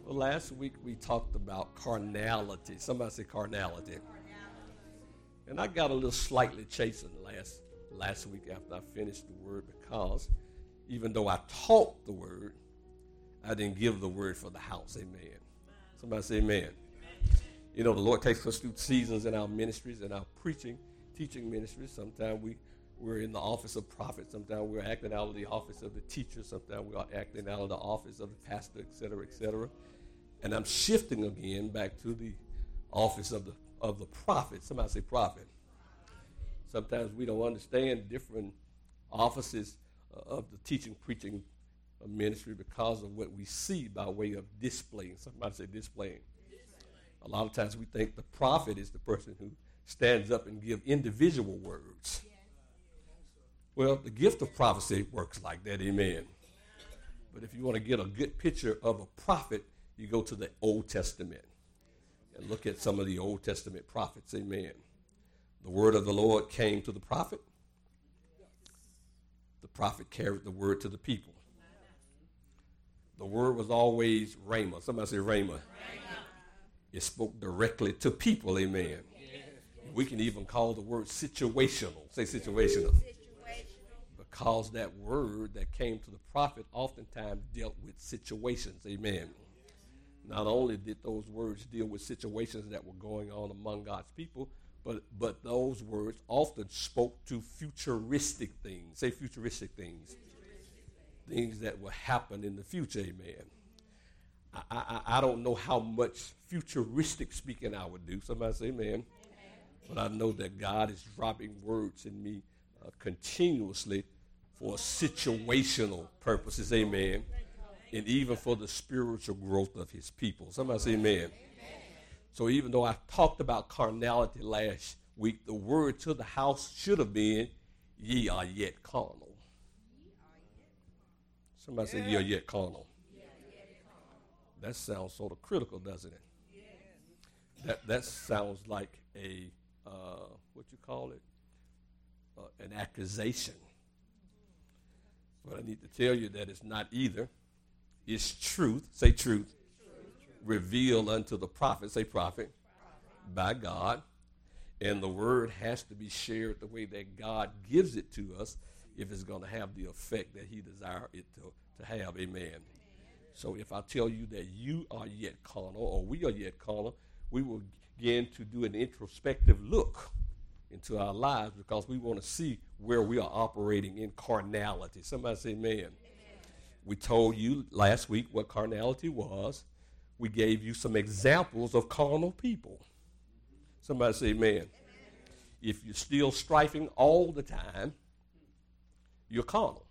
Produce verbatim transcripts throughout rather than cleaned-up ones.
Well, last week we talked about carnality. Somebody say carnality. And I got a little slightly chastened last last week after I finished the word because even though I taught the word, I didn't give the word for the house. Amen. Somebody say amen. You know, the Lord takes us through seasons in our ministries and our preaching, teaching ministries. Sometimes we, we're in the office of prophet. Sometimes we're acting out of the office of the teacher. Sometimes we are acting out of the office of the pastor, et cetera, et cetera. And I'm shifting again back to the office of the of the prophet. Somebody say prophet. Sometimes we don't understand different offices uh, of the teaching, preaching uh, ministry because of what we see by way of displaying. Somebody say displaying. A lot of times we think the prophet is the person who stands up and gives individual words. Well, the gift of prophecy works like that, amen. But if you want to get a good picture of a prophet, you go to the Old Testament and look at some of the Old Testament prophets, amen. The word of the Lord came to the prophet. The prophet carried the word to the people. The word was always rhema. Somebody say rhema. Rhema. It spoke directly to people, amen. Yes. We can even call the word situational. Say situational. situational. Because that word that came to the prophet oftentimes dealt with situations, amen. Not only did those words deal with situations that were going on among God's people, but but those words often spoke to futuristic things. Say futuristic things. Futuristic. Things that will happen in the future, amen. I, I, I don't know how much futuristic speaking I would do. Somebody say amen. Amen. But I know that God is dropping words in me uh, continuously for situational purposes, amen. And even for the spiritual growth of his people. Somebody say amen. Amen. So even though I talked about carnality last week, the word to the house should have been, ye are yet carnal. Somebody say, ye are yet carnal. That sounds sort of critical, doesn't it? That that sounds like a, uh, what you call it, uh, an accusation. But I need to tell you that it's not either. It's truth, say truth, truth. Revealed unto the prophet, say prophet, prophet, by God. And the word has to be shared the way that God gives it to us if it's going to have the effect that he desires it to, to have, amen. Amen. So if I tell you that you are yet carnal or we are yet carnal, we will begin to do an introspective look into our lives because we want to see where we are operating in carnality. Somebody say amen. We told you last week what carnality was. We gave you some examples of carnal people. Somebody say amen. Amen. If you're still strifing all the time, you're carnal.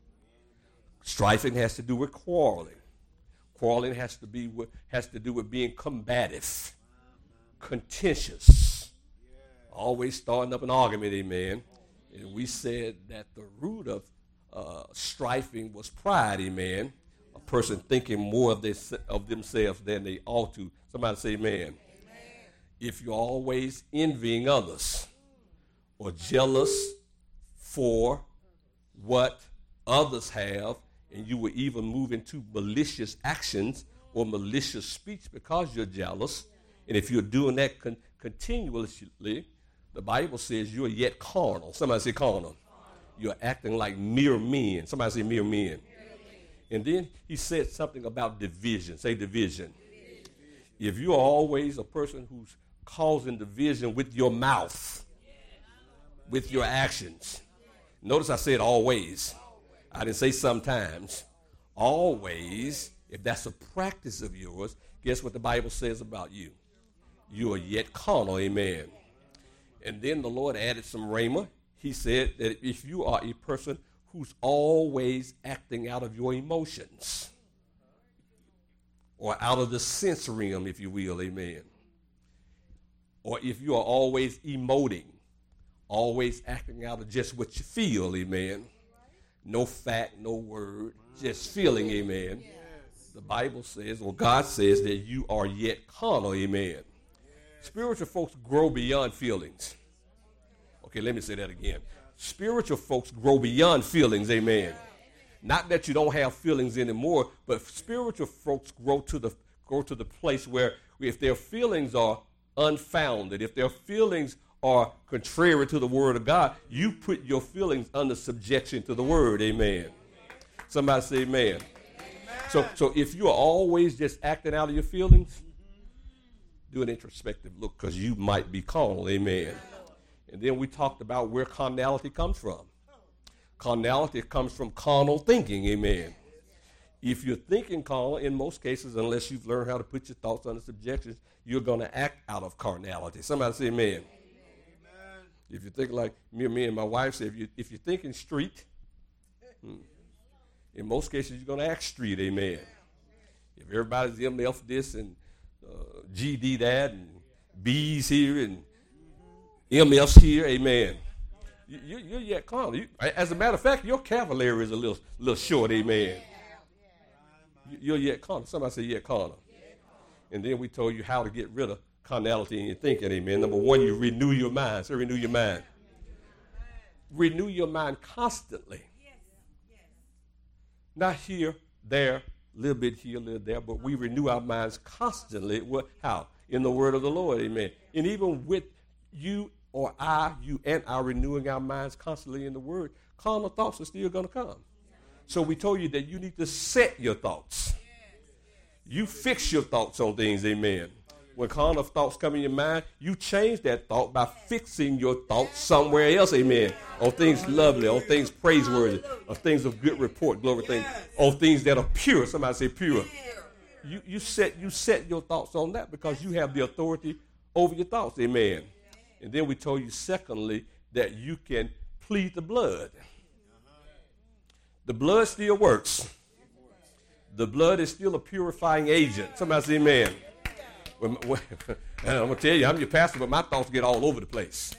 Strifing has to do with quarreling. Quarreling has to be with, has to do with being combative, contentious, always starting up an argument, amen. And we said that the root of Uh, strifing was pride, amen. A person thinking more of, this, of themselves than they ought to. Somebody say amen. Amen. If you're always envying others or jealous for what others have, and you will even move into malicious actions or malicious speech because you're jealous, and if you're doing that con- continuously, the Bible says you're yet carnal. Somebody say carnal. You're acting like mere men. Somebody say mere men. And then he said something about division. Say division. division. If you're always a person who's causing division with your mouth, with your actions. Notice I said always. I didn't say sometimes. Always, if that's a practice of yours, guess what the Bible says about you? You are yet carnal, amen. And then the Lord added some rhema. He said that if you are a person who's always acting out of your emotions or out of the sense realm, if you will, amen, or if you are always emoting, always acting out of just what you feel, amen, no fact, no word, just feeling, amen, the Bible says, or God says that you are yet carnal, amen. Spiritual folks grow beyond feelings. Okay, let me say that again. Spiritual folks grow beyond feelings, amen. Not that you don't have feelings anymore, but spiritual folks grow to the go to the place where if their feelings are unfounded, if their feelings are contrary to the word of God, you put your feelings under subjection to the word. Amen. Somebody say amen. Amen. So, so if you are always just acting out of your feelings, do an introspective look, because you might be carnal. Amen. And then we talked about where carnality comes from. Carnality comes from carnal thinking. Amen. If you're thinking carnal, in most cases, unless you've learned how to put your thoughts under subjection, you're going to act out of carnality. Somebody say amen. Amen. If you think like me, me and my wife say, if, you, if you're thinking street, hmm, in most cases, you're going to act street. Amen. If everybody's M F this and uh, G D that and B's here and M F's here, amen. You, you, you're yet carnal. You, as a matter of fact, your cavalier is a little, little short, amen. You're yet carnal. Somebody say yet carnal. And then we told you how to get rid of carnality in your thinking, amen. Number one, you renew your mind. So renew your mind. Renew your mind constantly. Not here, there, a little bit here, a little there, but we renew our minds constantly. What? How? In the word of the Lord, amen. And even with you or I, you and I renewing our minds constantly in the word, carnal thoughts are still going to come. So we told you that you need to set your thoughts. You fix your thoughts on things, amen. When carnal thoughts come in your mind, you change that thought by fixing your thoughts somewhere else, amen. On things lovely, on things praiseworthy, on things of good report, glory things, on things that are pure. Somebody say pure. You, you, set, you set your thoughts on that because you have the authority over your thoughts, amen. And then we told you, secondly, that you can plead the blood. The blood still works. The blood is still a purifying agent. Somebody say amen. Well, well, I'm going to tell you, I'm your pastor, but my thoughts get all over the place.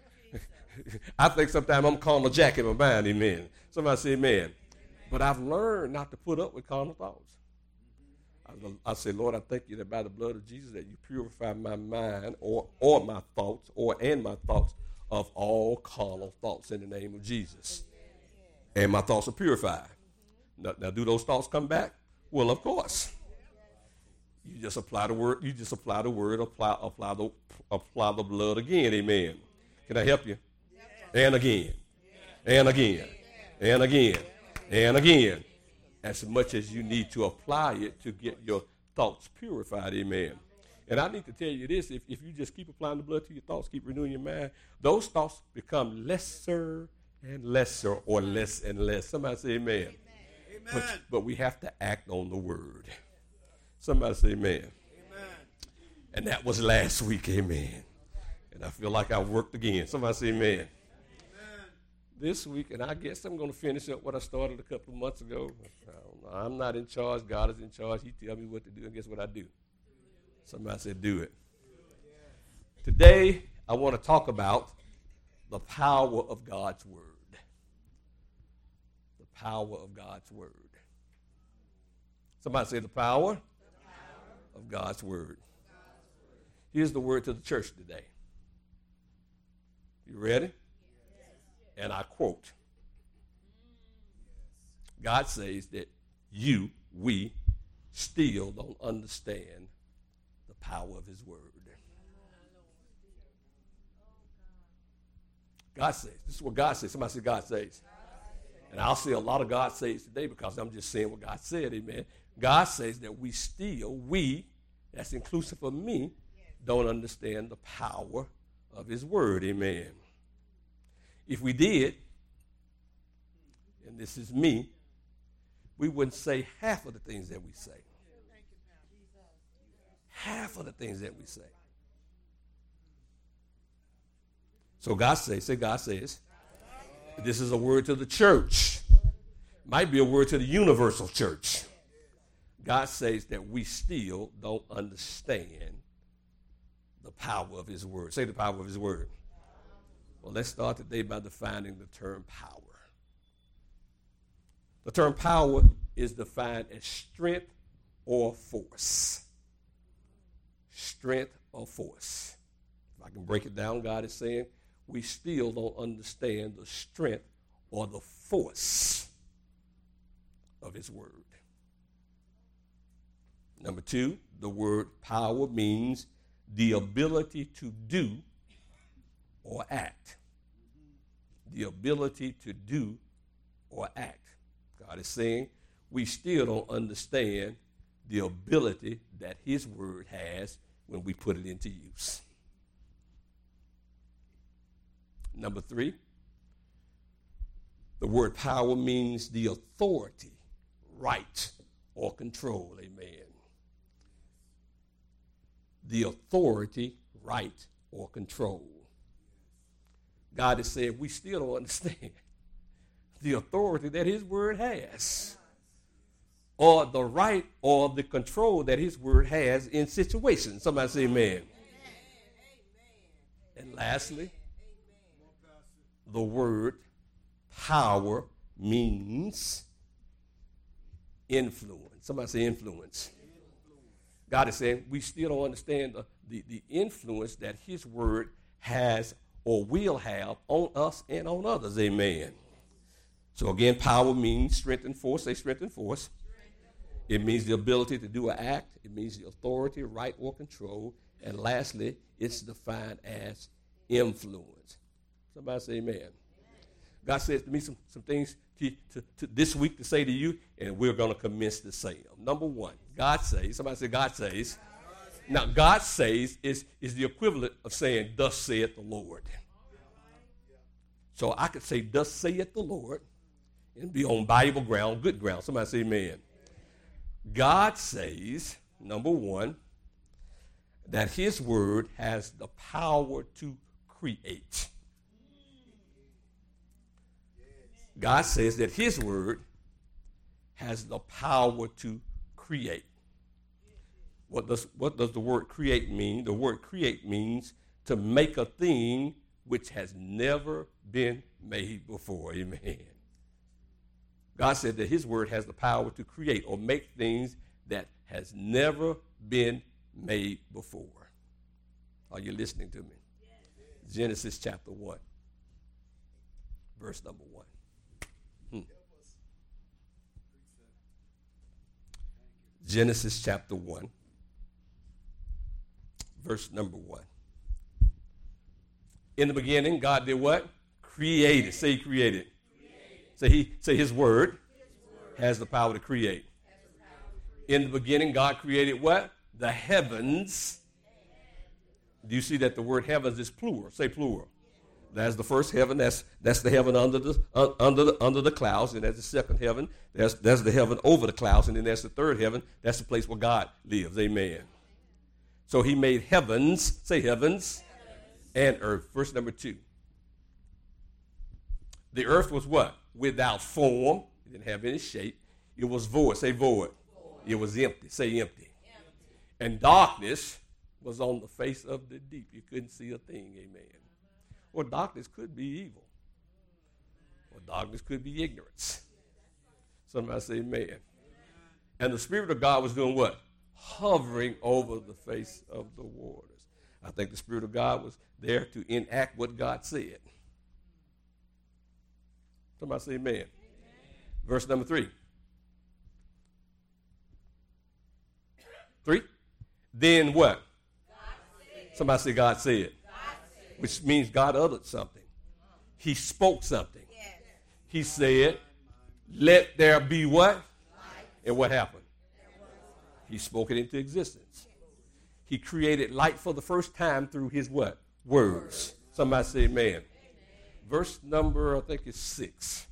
I think sometimes I'm carnal jack in my mind, amen. Somebody say amen. But I've learned not to put up with carnal thoughts. I, I say, Lord, I thank you that by the blood of Jesus that you purify my mind or, or my thoughts or and my thoughts of all carnal thoughts in the name of Jesus. And my thoughts are purified. Now, now, do those thoughts come back? Well, of course. You just apply the word. You just apply the word. Apply, apply the, apply the blood again. Amen. Can I help you? And again, and again, and again, and again. As much as you need to apply it to get your thoughts purified. Amen. And I need to tell you this: if if you just keep applying the blood to your thoughts, keep renewing your mind, those thoughts become lesser and lesser, or less and less. Somebody say amen. Amen. But, but we have to act on the word. Somebody say amen. Amen. And that was last week, amen. And I feel like I worked again. Somebody say amen. Amen. This week, and I guess I'm going to finish up what I started a couple of months ago. I don't know. I'm not in charge. God is in charge. He tells me what to do, and guess what I do? Somebody said do it. Today, I want to talk about the power of God's word. The power of God's word. Somebody say the power, the power of God's word. Here's the word to the church today. You ready? Yes. And I quote, God says that you, we, still don't understand the power of his word. God says. This is what God says. Somebody say God says. And I'll say a lot of God says today because I'm just saying what God said, amen. God says that we still, we, that's inclusive of me, don't understand the power of his word, amen. If we did, and this is me, we wouldn't say half of the things that we say. Half of the things that we say. So God says, say God says, this is a word to the church. Might be a word to the universal church. God says that we still don't understand the power of his word. Say the power of his word. Well, let's start today by defining the term power. The term power is defined as strength or force. Strength or force. If I can break it down, God is saying we still don't understand the strength or the force of his word. Number two, the word power means the ability to do or act. The ability to do or act. God is saying we still don't understand the ability that his word has when we put it into use. Number three, the word power means the authority, right, or control. Amen. The authority, right, or control. God is saying we still don't understand the authority that his word has, or the right or the control that his word has in situations. Somebody say amen. Amen. And lastly, the word power means influence. Somebody say influence. God is saying we still don't understand the, the, the influence that his word has or will have on us and on others. Amen. So again, power means strength and force. Say strength and force. It means the ability to do an act. It means the authority, right, or control. And lastly, it's defined as influence. Somebody say amen. God says to me some, some things to, to, to this week to say to you, and we're going to commence to say them. Number one, God says. Somebody say God says. Now, God says is, is the equivalent of saying, thus saith the Lord. So I could say, thus saith the Lord, and be on Bible ground, good ground. Somebody say amen. God says, number one, that his word has the power to create. God says that his word has the power to create. What does, what does the word create mean? The word create means to make a thing which has never been made before. Amen. God said that his word has the power to create or make things that has never been made before. Are you listening to me? Yes. Genesis chapter one, verse number one. Hmm. Genesis chapter one, verse number one. In the beginning, God did what? Created. Say he created. Say he say his word has the power to create. In the beginning, God created what? The heavens. Do you see that the word heavens is plural? Say plural. That's the first heaven. That's that's the heaven under the uh, under the under the clouds, and that's the second heaven. That's that's the heaven over the clouds, and then that's the third heaven. That's the place where God lives. Amen. So he made heavens. Say heavens, and earth. Verse number two. The earth was what? Without form. It didn't have any shape. It was void. Say void. Void. It was empty. Say empty. Empty. And darkness was on the face of the deep. You couldn't see a thing. Amen. Or darkness could be evil. Or darkness could be ignorance. Somebody say amen. And the Spirit of God was doing what? Hovering over the face of the waters. I think the Spirit of God was there to enact what God said. Somebody say amen. Amen. Verse number three. Three. Then what? Somebody say God said. Which means God uttered something. He spoke something. Yes. He said, let there be what? Light. And what happened? He spoke it into existence. He created light for the first time through his what? Words. Somebody say amen. Amen. Verse number, I think it's six.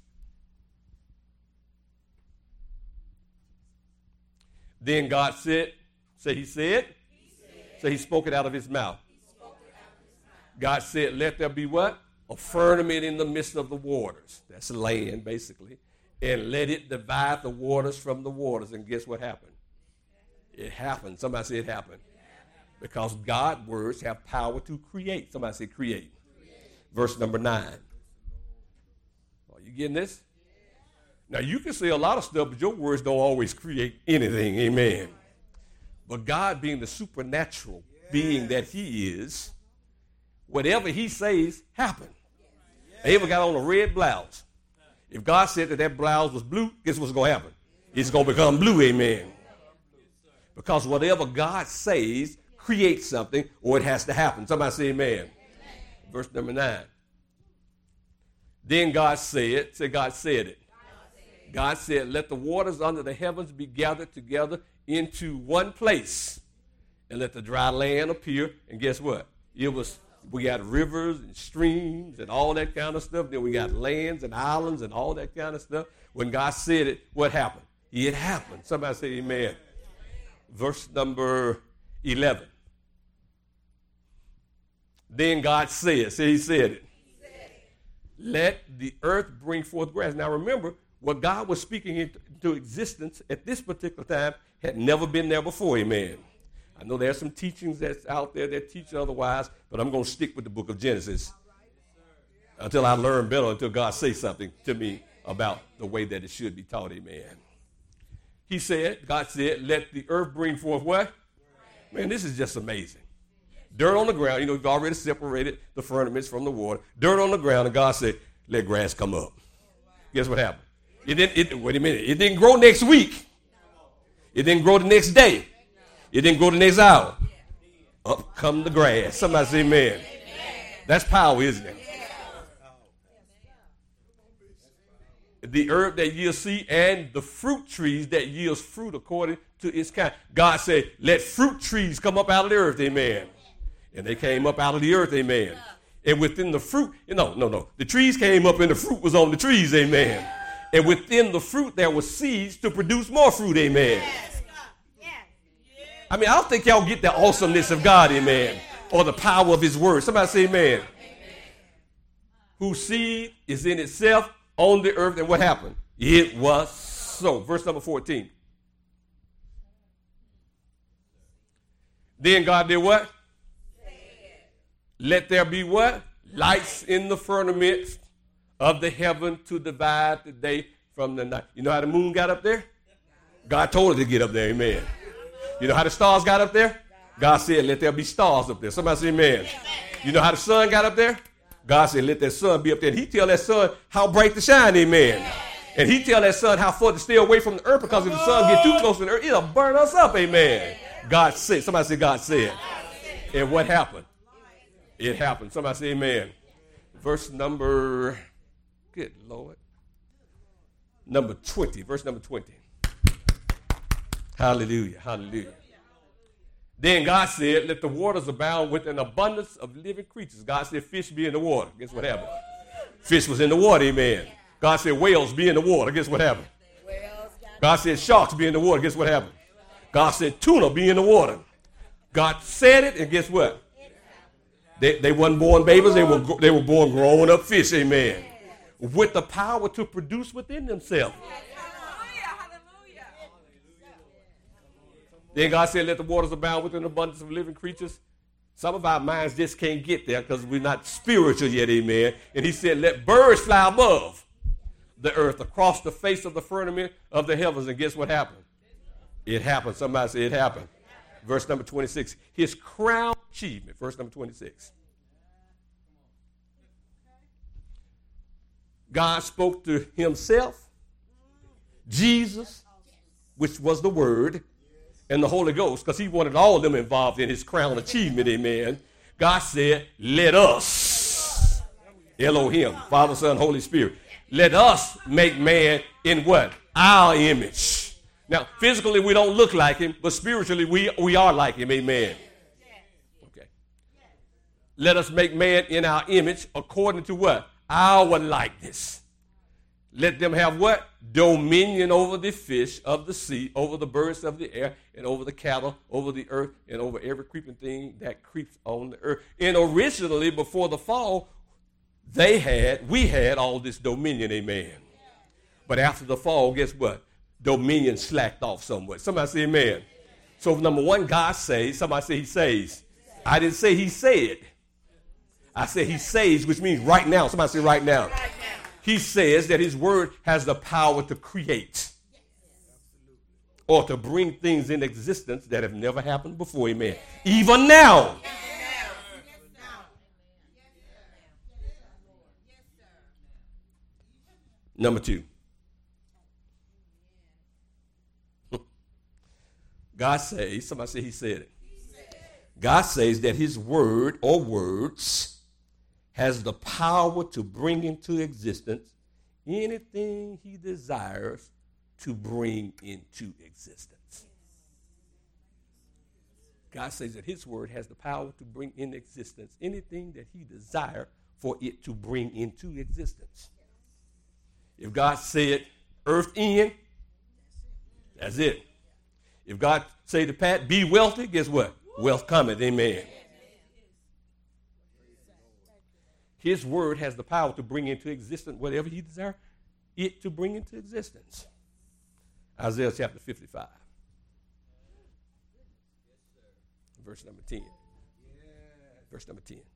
Then God said, say he said? He said. Say he spoke it out of his mouth. God said, let there be what? A firmament in the midst of the waters. That's land, basically. And let it divide the waters from the waters. And guess what happened? It happened. Somebody say it happened. Because God's words have power to create. Somebody say create. create. Verse number nine. Are you getting this? Now, you can say a lot of stuff, but your words don't always create anything. Amen. But God, being the supernatural being that he is, whatever he says, happen. Ava got on a red blouse. If God said that that blouse was blue, guess what's going to happen? It's going to become blue, amen. Because whatever God says creates something, or it has to happen. Somebody say amen. Amen. Verse number nine. Then God said, say God said it. God said, let the waters under the heavens be gathered together into one place, and let the dry land appear. And guess what? It was, we got rivers and streams and all that kind of stuff. Then we got lands and islands and all that kind of stuff. When God said it, what happened? It happened. Somebody say amen. Verse number eleven. Then God said, say he said it. Let the earth bring forth grass. Now remember, what God was speaking into existence at this particular time had never been there before, amen. I know there's some teachings that's out there that teach otherwise, but I'm going to stick with the book of Genesis until I learn better, until God says something to me about the way that it should be taught, amen. He said, God said, let the earth bring forth what? Man, this is just amazing. Dirt on the ground, you know, you've already separated the firmaments from the water. Dirt on the ground, and God said, let grass come up. Guess what happened? It didn't, it, wait a minute, it didn't grow next week. It didn't grow the next day. It didn't grow the next hour. Up come the grass. Somebody say amen. That's power, isn't it? The herb that yields seed and the fruit trees that yields fruit according to its kind. God said, let fruit trees come up out of the earth, amen. And they came up out of the earth, amen. And within the fruit, no, no, no. The trees came up and the fruit was on the trees, amen. And within the fruit, there were seeds to produce more fruit, amen. Yes. Yes. I mean, I don't think y'all get the awesomeness of God, amen, or the power of his word. Somebody say amen. Amen. Whose seed is in itself on the earth, and what happened? It was so. Verse number fourteen. Then God did what? Let there be what? Lights in the firmament of the heaven to divide the day from the night. You know how the moon got up there? God told it to get up there, amen. You know how the stars got up there? God said, let there be stars up there. Somebody say amen. You know how the sun got up there? God said, let that sun be up there. And he tell that sun how bright to shine, amen. And he tell that sun how far to stay away from the earth, because if the sun get too close to the earth, it'll burn us up, amen. God said. Somebody say God said. And what happened? It happened. Somebody say amen. Verse number, good Lord, number twenty. Verse number twenty. Hallelujah. Hallelujah. Then God said, let the waters abound with an abundance of living creatures. God said, fish be in the water. Guess what happened? Fish was in the water, amen. God said, whales be in the water. Guess what happened? God said, sharks be in the water. Guess what happened? God said, tuna be in the water. God said it, and guess what? They, they weren't born babies. They were, they were born grown up fish, amen, with the power to produce within themselves. Then God said, let the waters abound with an abundance of living creatures. Some of our minds just can't get there because we're not spiritual yet, amen. And he said, let birds fly above the earth across the face of the firmament of the heavens. And guess what happened? It happened. Somebody say it happened. Verse number twenty-six. His crown achievement. Verse number twenty-six. God spoke to himself, Jesus, which was the Word, and the Holy Ghost, because he wanted all of them involved in his crown achievement, amen. God said, let us, Elohim, Father, Son, Holy Spirit, let us make man in what? Our image. Now, physically, we don't look like him, but spiritually, we, we are like him, amen. Okay. Let us make man in our image according to what? Our likeness. Let them have what? Dominion over the fish of the sea, over the birds of the air, and over the cattle, over the earth, and over every creeping thing that creeps on the earth. And originally, before the fall, they had, we had all this dominion, amen. But after the fall, guess what? Dominion slacked off somewhat. Somebody say amen. So number one, God says. Somebody say he says. I didn't say he said. I said he says, which means right now. Somebody say right now. He says that his word has the power to create or to bring things in existence that have never happened before, amen. Even now. Number two. God says, somebody say he said it. God says that his word or words has the power to bring into existence anything he desires to bring into existence. God says that his word has the power to bring into existence anything that he desires for it to bring into existence. If God said earth end, that's it. If God say to Pat, be wealthy, guess what? Wealth cometh, amen. His word has the power to bring into existence whatever he desires it to bring into existence. Isaiah chapter fifty-five. Verse number ten. Verse number ten.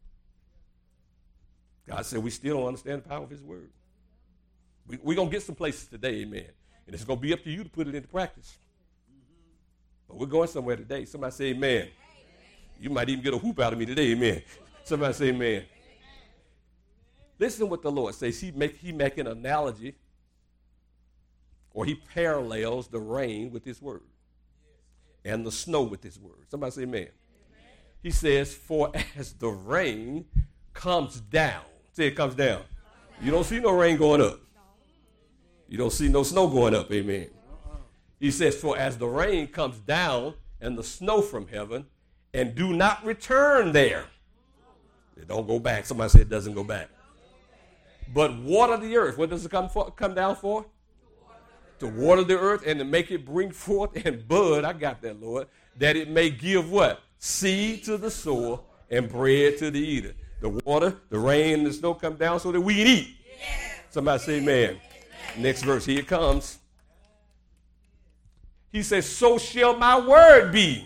God said we still don't understand the power of his word. We're we going to get some places today, amen. And it's going to be up to you to put it into practice. But we're going somewhere today. Somebody say amen. Amen. You might even get a whoop out of me today, amen. Somebody say amen. Amen. Listen to what the Lord says. He make, he make an analogy, or he parallels the rain with his word and the snow with his word. Somebody say amen. Amen. He says, for as the rain comes down, say it comes down. You don't see no rain going up. You don't see no snow going up, amen. He says, for as the rain comes down and the snow from heaven, and do not return there. It don't go back. Somebody said it doesn't go back. But water the earth. What does it come for, come down for? To water the earth and to make it bring forth and bud. I got that, Lord. That it may give what? Seed to the sower and bread to the eater. The water, the rain, and the snow come down so that we can eat. Somebody say amen. Next verse, here it comes. He says, so shall my word be.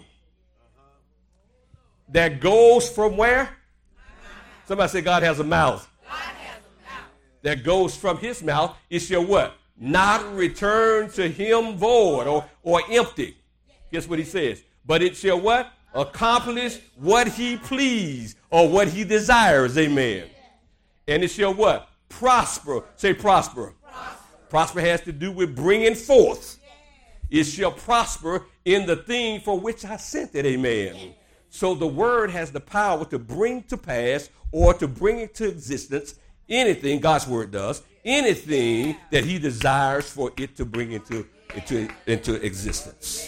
That goes from where? Somebody say God has a mouth. God has a mouth. That goes from his mouth. It shall what? Not return to him void or, or empty. Guess what he says? But it shall what? Accomplish what he please or what he desires. Amen. And it shall what? Prosper. Say prosper. Prosper, prosper has to do with bringing forth. It shall prosper in the thing for which I sent it. Amen. So the word has the power to bring to pass or to bring into existence anything, God's word does, anything that he desires for it to bring into, into, into existence.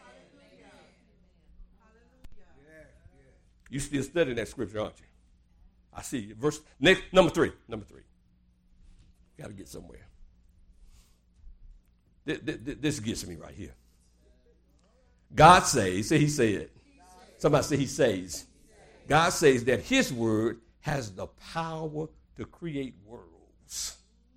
You still studying that scripture, aren't you? I see you. Verse next, number three. Number three. Got to get somewhere. This, this, this gets me right here. God says, say he said. Somebody say he says. God says that his word has the power to create worlds.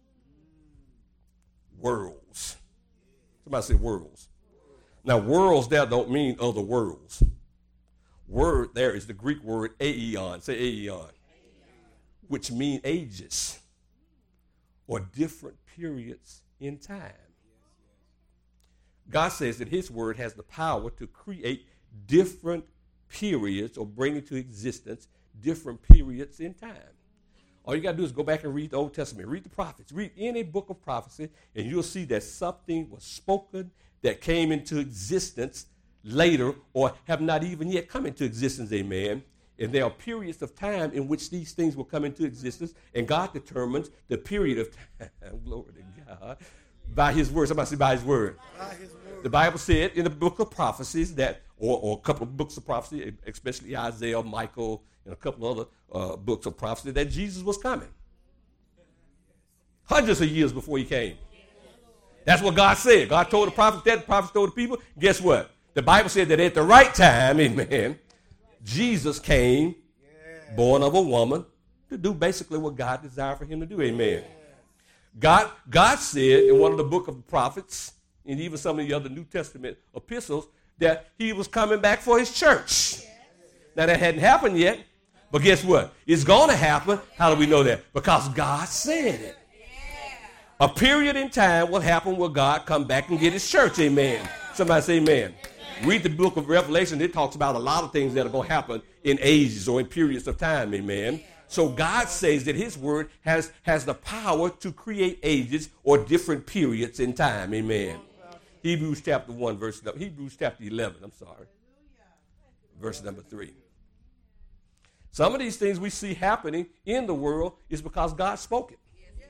Worlds. Somebody say worlds. Now, worlds there don't mean other worlds. Word there is the Greek word aeon. Say aeon. Which mean ages or different periods in time. God says that his word has the power to create different periods or bring into existence different periods in time. All you got to do is go back and read the Old Testament. Read the prophets. Read any book of prophecy, and you'll see that something was spoken that came into existence later or have not even yet come into existence, amen. And there are periods of time in which these things will come into existence, and God determines the period of time, glory to God, by his word. Somebody say by his word. By his word. The Bible said in the book of prophecies that, or, or a couple of books of prophecy, especially Isaiah, Michael, and a couple of other uh, books of prophecy, that Jesus was coming. Hundreds of years before he came. That's what God said. God told the prophets that, the prophets told the people. Guess what? The Bible said that at the right time, amen, Jesus came, born of a woman, to do basically what God desired for him to do, amen. God, God said in one of the book of the prophets, and even some of the other New Testament epistles, that he was coming back for his church. Now, that hadn't happened yet, but guess what? It's going to happen. How do we know that? Because God said it. A period in time will happen where God come back and get his church, amen. Somebody say amen. Read the book of Revelation. It talks about a lot of things that are going to happen in ages or in periods of time, amen. So God says that his word has, has the power to create ages or different periods in time, amen. Hebrews chapter one, verse number, Hebrews chapter eleven, I'm sorry. Verse number three. Some of these things we see happening in the world is because God spoke it.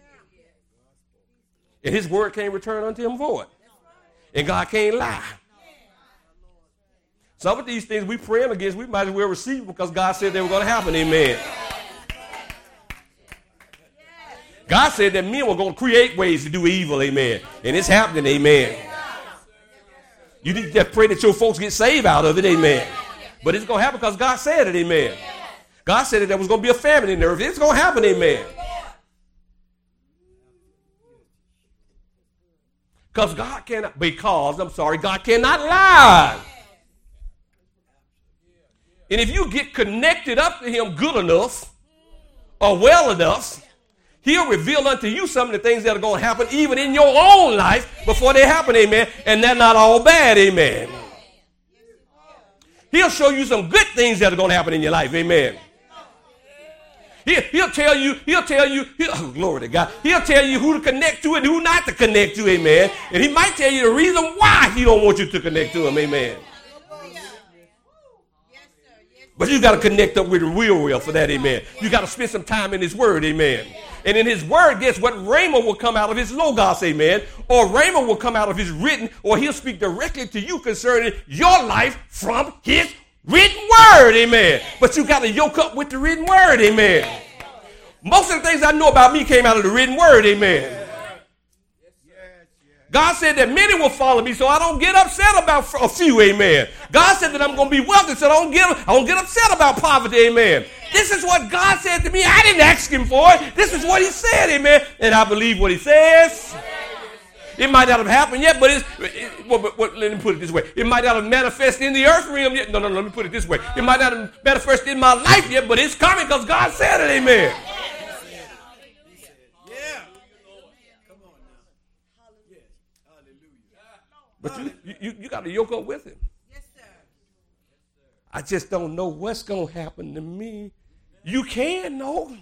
And his word can't return unto him void. And God can't lie. Some of these things we praying against, we might as well receive because God said they were going to happen. Amen. God said that men were going to create ways to do evil. Amen. And it's happening. Amen. You need to just pray that your folks get saved out of it. Amen. But it's going to happen because God said it. Amen. God said that there was going to be a famine in the earth. It's going to happen. Amen. Because God cannot, because, I'm sorry, God cannot lie. And if you get connected up to him good enough or well enough, he'll reveal unto you some of the things that are going to happen even in your own life before they happen, amen. And they're not all bad, amen. He'll show you some good things that are going to happen in your life, amen. He'll, he'll tell you, he'll tell you, he'll, oh, glory to God. He'll tell you who to connect to and who not to connect to, amen. And he might tell you the reason why he don't want you to connect to him, amen. But you got to connect up with the real real for that, amen. You got to spend some time in his word, amen. And in his word, guess what? Rhema will come out of his logos, amen. Or Rhema will come out of his written, or he'll speak directly to you concerning your life from his written word, amen. But you got to yoke up with the written word, amen. Most of the things I know about me came out of the written word, amen. God said that many will follow me, so I don't get upset about a few, amen. God said that I'm going to be wealthy, so I don't get, I don't get upset about poverty, amen. This is what God said to me. I didn't ask him for it. This is what he said, amen. And I believe what he says. It might not have happened yet, but it's, it, well, but, but let me put it this way. It might not have manifested in the earth realm yet. No, no, no, let me put it this way. It might not have manifested in my life yet, but it's coming because God said it, amen. But you, you, you got to yoke up with him. Yes, sir. I just don't know what's going to happen to me. You can know.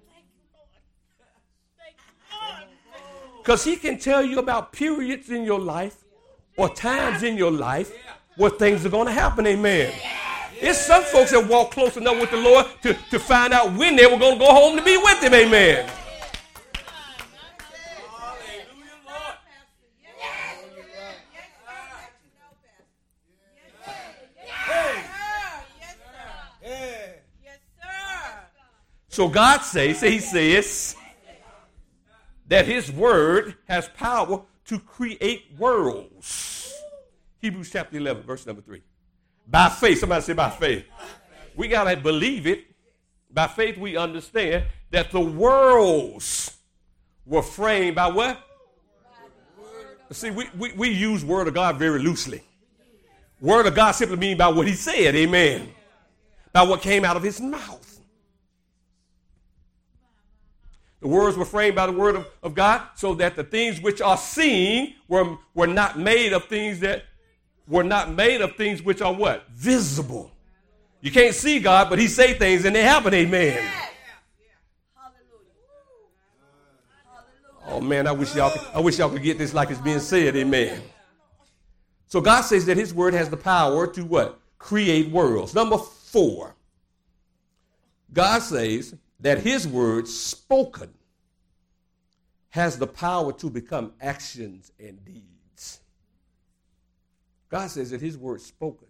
Because he can tell you about periods in your life or times in your life where things are going to happen, amen. There's some folks that walk close enough with the Lord to, to find out when they were going to go home to be with him, amen. So God says, he says that his word has power to create worlds. Hebrews chapter eleven, verse number three. By faith, somebody say by faith. We got to believe it. By faith we understand that the worlds were framed by what? See, we, we, we use word of God very loosely. Word of God simply means by what he said, amen. By what came out of his mouth. The words were framed by the word of, of God so that the things which are seen were, were not made of things that were not made of things which are what? Visible. You can't see God, but he say things and they happen, amen. Oh man, I wish y'all could, I wish y'all could get this like it's being said, amen. So God says that his word has the power to what? Create worlds. Number four. God says that his word spoken has the power to become actions and deeds. God says that his word spoken,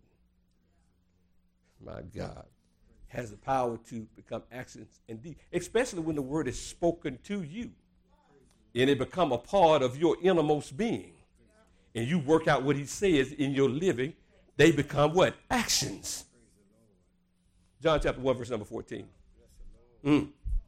my God, has the power to become actions and deeds, especially when the word is spoken to you and it become a part of your innermost being and you work out what he says in your living, they become what? Actions. John chapter one, verse number fourteen. Mm.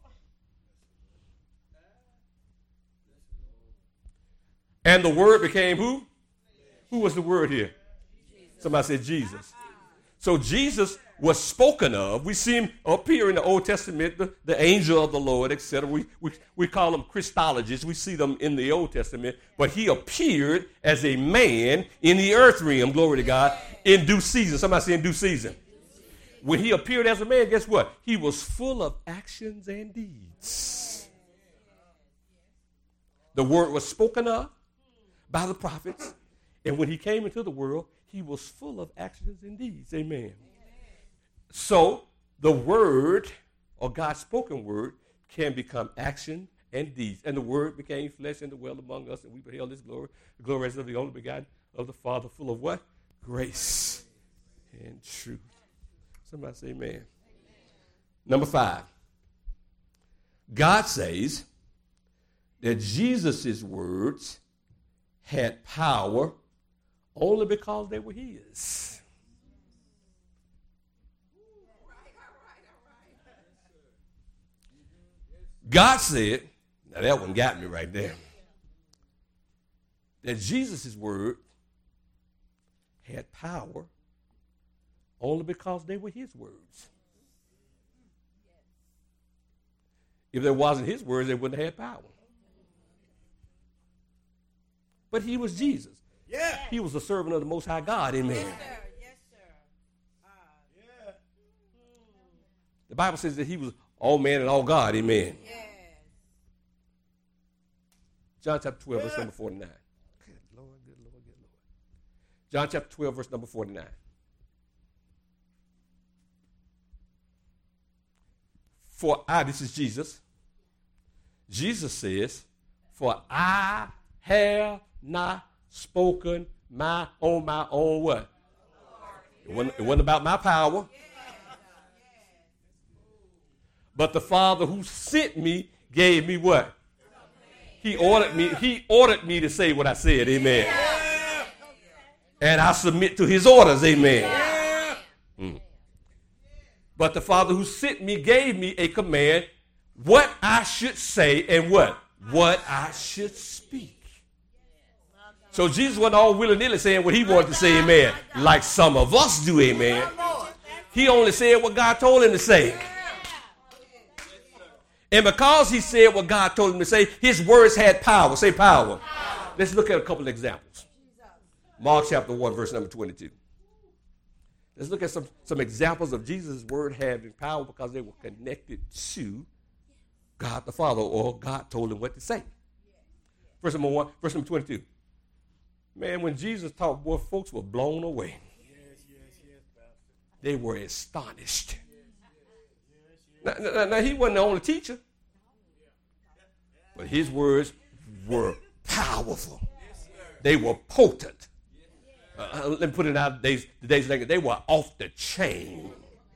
And the word became who? Who was the word here? Somebody said Jesus. So Jesus was spoken of. We see him appear in the Old Testament, the, the angel of the Lord, et cetera. We, we, we call them Christologists. We see them in the Old Testament. But he appeared as a man in the earth realm, glory to God, in due season. Somebody say in due season. When he appeared as a man, guess what? He was full of actions and deeds. The word was spoken of by the prophets, And when he came into the world, he was full of actions and deeds. Amen. Amen. So the word, or God's spoken word, can become action and deeds. And the word became flesh and dwelt among us, and we beheld his glory. The glory as of the only begotten of the Father, full of what? Grace and truth. Somebody say amen. Amen. Number five. God says that Jesus' words had power only because they were his. God said, now that one got me right there, that Jesus' word had power only because they were his words. If there wasn't his words, they wouldn't have had power. But he was Jesus. Yeah. He was a servant of the Most High God. Amen. Yes, sir. Yes, sir. Uh, yeah. The Bible says that he was all man and all God. Amen. Yes. John chapter twelve, yeah. verse number forty-nine. Good Lord, good Lord, good Lord. John chapter twelve, verse number forty-nine. For I, this is Jesus. Jesus says, for I have not spoken my on my own what? It wasn't, it wasn't about my power. But the Father who sent me gave me what? He ordered me, he ordered me to say what I said, amen. And I submit to his orders, amen. Mm. But the Father who sent me gave me a command what I should say and what? What I should speak. So Jesus wasn't all willy-nilly saying what he wanted to say, amen, like some of us do, amen. He only said what God told him to say. And because he said what God told him to say, his words had power. Say power. Power. Let's look at a couple of examples. Mark chapter one, verse number twenty-two. Let's look at some, some examples of Jesus' word having power because they were connected to God the Father, or God told him what to say. Verse number one, verse number twenty-two. Man, when Jesus talked, boy, folks were blown away. Yes, yes, yes, they were astonished. Now, now, now, he wasn't the only teacher, but his words were powerful. They were potent. Uh, let me put it out days, the days later. They were off the chain.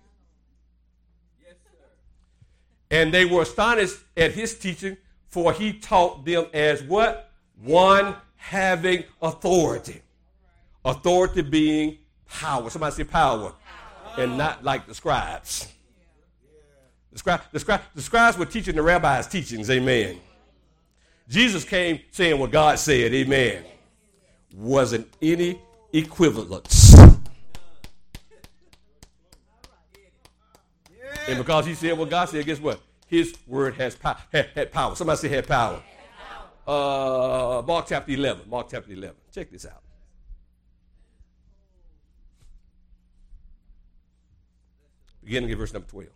And they were astonished at his teaching, for he taught them as what? One having authority. Authority being power. Somebody say power. Power. And not like the scribes. The, scribe, the, scribe, the scribes were teaching the rabbis' teachings, amen. Jesus came saying what God said, amen. Wasn't any equivalence. And because he said what God said, guess what? His word has power. Had, had power. Somebody say had power. Uh, Mark chapter eleven. Mark chapter eleven. Check this out. Beginning at verse number twelve.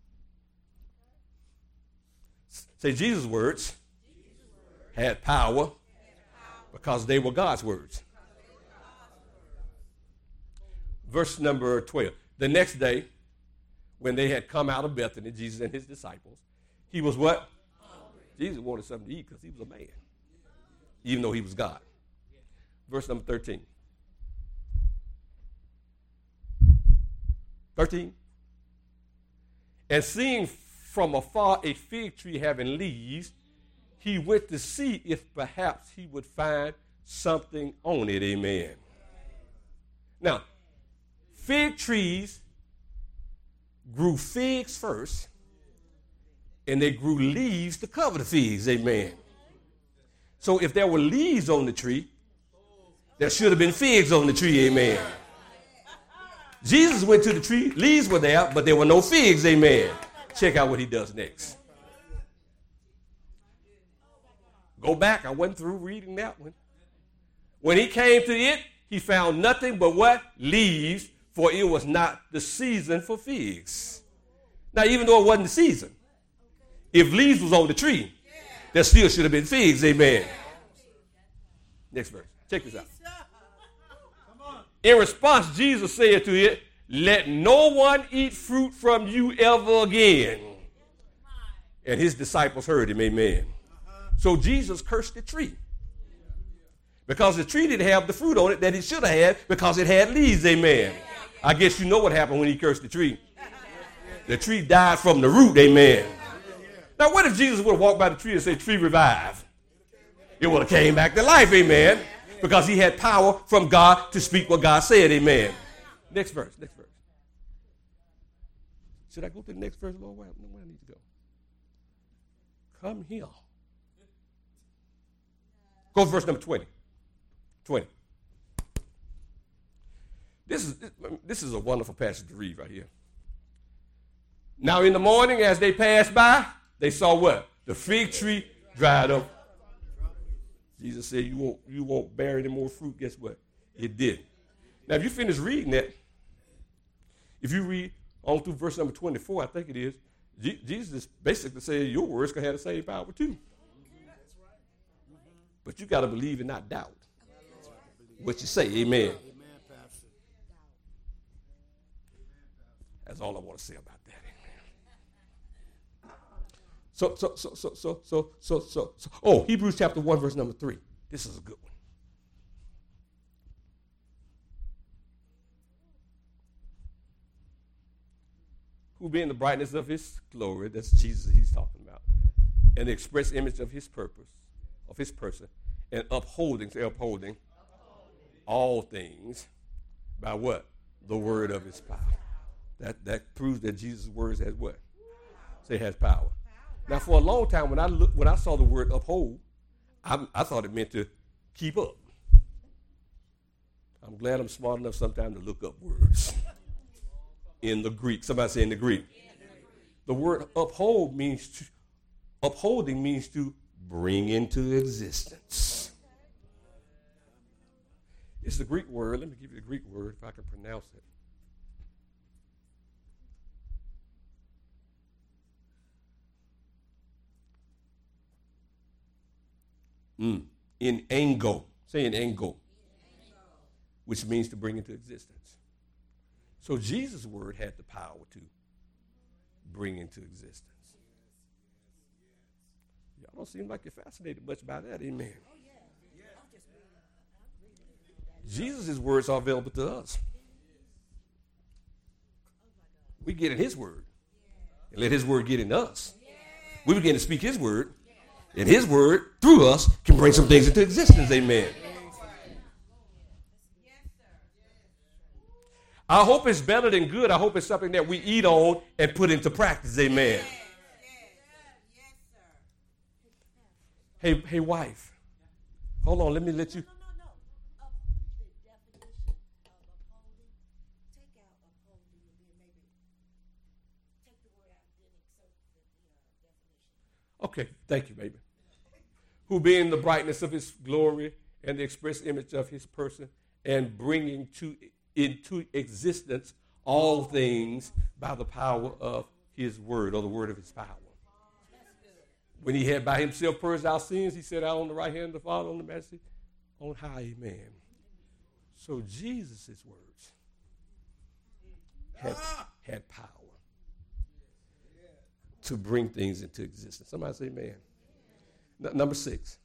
Say Jesus' words had power because they were God's words. Verse number twelve. The next day, when they had come out of Bethany, Jesus and his disciples, he was what? Hungry. Jesus wanted something to eat because he was a man, even though he was God. Verse number thirteen. thirteen. And seeing from afar a fig tree having leaves, he went to see if perhaps he would find something on it. Amen. Now, fig trees grew figs first, and they grew leaves to cover the figs. Amen. So if there were leaves on the tree, there should have been figs on the tree. Amen. Jesus went to the tree, leaves were there, but there were no figs. Amen. Check out what he does next. Go back. I went through reading that one. When he came to it, he found nothing but what? Leaves, for it was not the season for figs. Now, even though it wasn't the season, if leaves was on the tree, there still should have been figs. Amen. Next verse. Check this out. In response, Jesus said to it, let no one eat fruit from you ever again. And his disciples heard him, amen. So Jesus cursed the tree. Because the tree didn't have the fruit on it that it should have had because it had leaves, amen. I guess you know what happened when he cursed the tree. The tree died from the root, amen. Now, what if Jesus would have walked by the tree and said, tree revive? It would have came back to life, amen. Because he had power from God to speak what God said, amen. Next verse, next verse. Should I go to the next verse, Lord? Where, where I need to go? Come here. Go to verse number twenty. twenty. This is, this is a wonderful passage to read right here. Now in the morning as they passed by, they saw what? The fig tree dried up. Jesus said, you won't, you won't bear any more fruit. Guess what? It did. Now, if you finish reading that, if you read on through verse number twenty-four, I think it is, G- Jesus is basically saying your words can have the same power too. But you got to believe and not doubt what you say. Amen. That's all I want to say about that. So, so, so, so, so, so, so, so, so, oh, Hebrews chapter one, verse number three. This is a good one. Who being the brightness of his glory, that's Jesus he's talking about, and the express image of his purpose, of his person, and upholding, say upholding, all things by what? The word of his power. That, that proves that Jesus' words has what? Say has power. Now, for a long time, when I look, when I saw the word uphold, I, I thought it meant to keep up. I'm glad I'm smart enough sometimes to look up words in the Greek. Somebody say in the Greek. The word uphold means to, upholding means to bring into existence. It's the Greek word. Let me give you the Greek word if I can pronounce it. Mm. In ango, say in ango, which means to bring into existence. So Jesus' word had the power to bring into existence. Y'all don't seem like you're fascinated much by that, amen. Jesus' words are available to us. We get in his word and let his word get in us. We begin to speak his word. And his word, through us, can bring some things into existence, amen. I hope it's better than good. I hope it's something that we eat on and put into practice, amen. Hey, hey, wife. Hold on, let me let you. Okay, thank you, baby. Who being the brightness of his glory and the express image of his person and bringing to into existence all things by the power of his word or the word of his power. When he had by himself purged our sins, he said out on the right hand of the Father on the majesty on high, amen. So Jesus' words had, had power to bring things into existence. Somebody say amen. N- number six.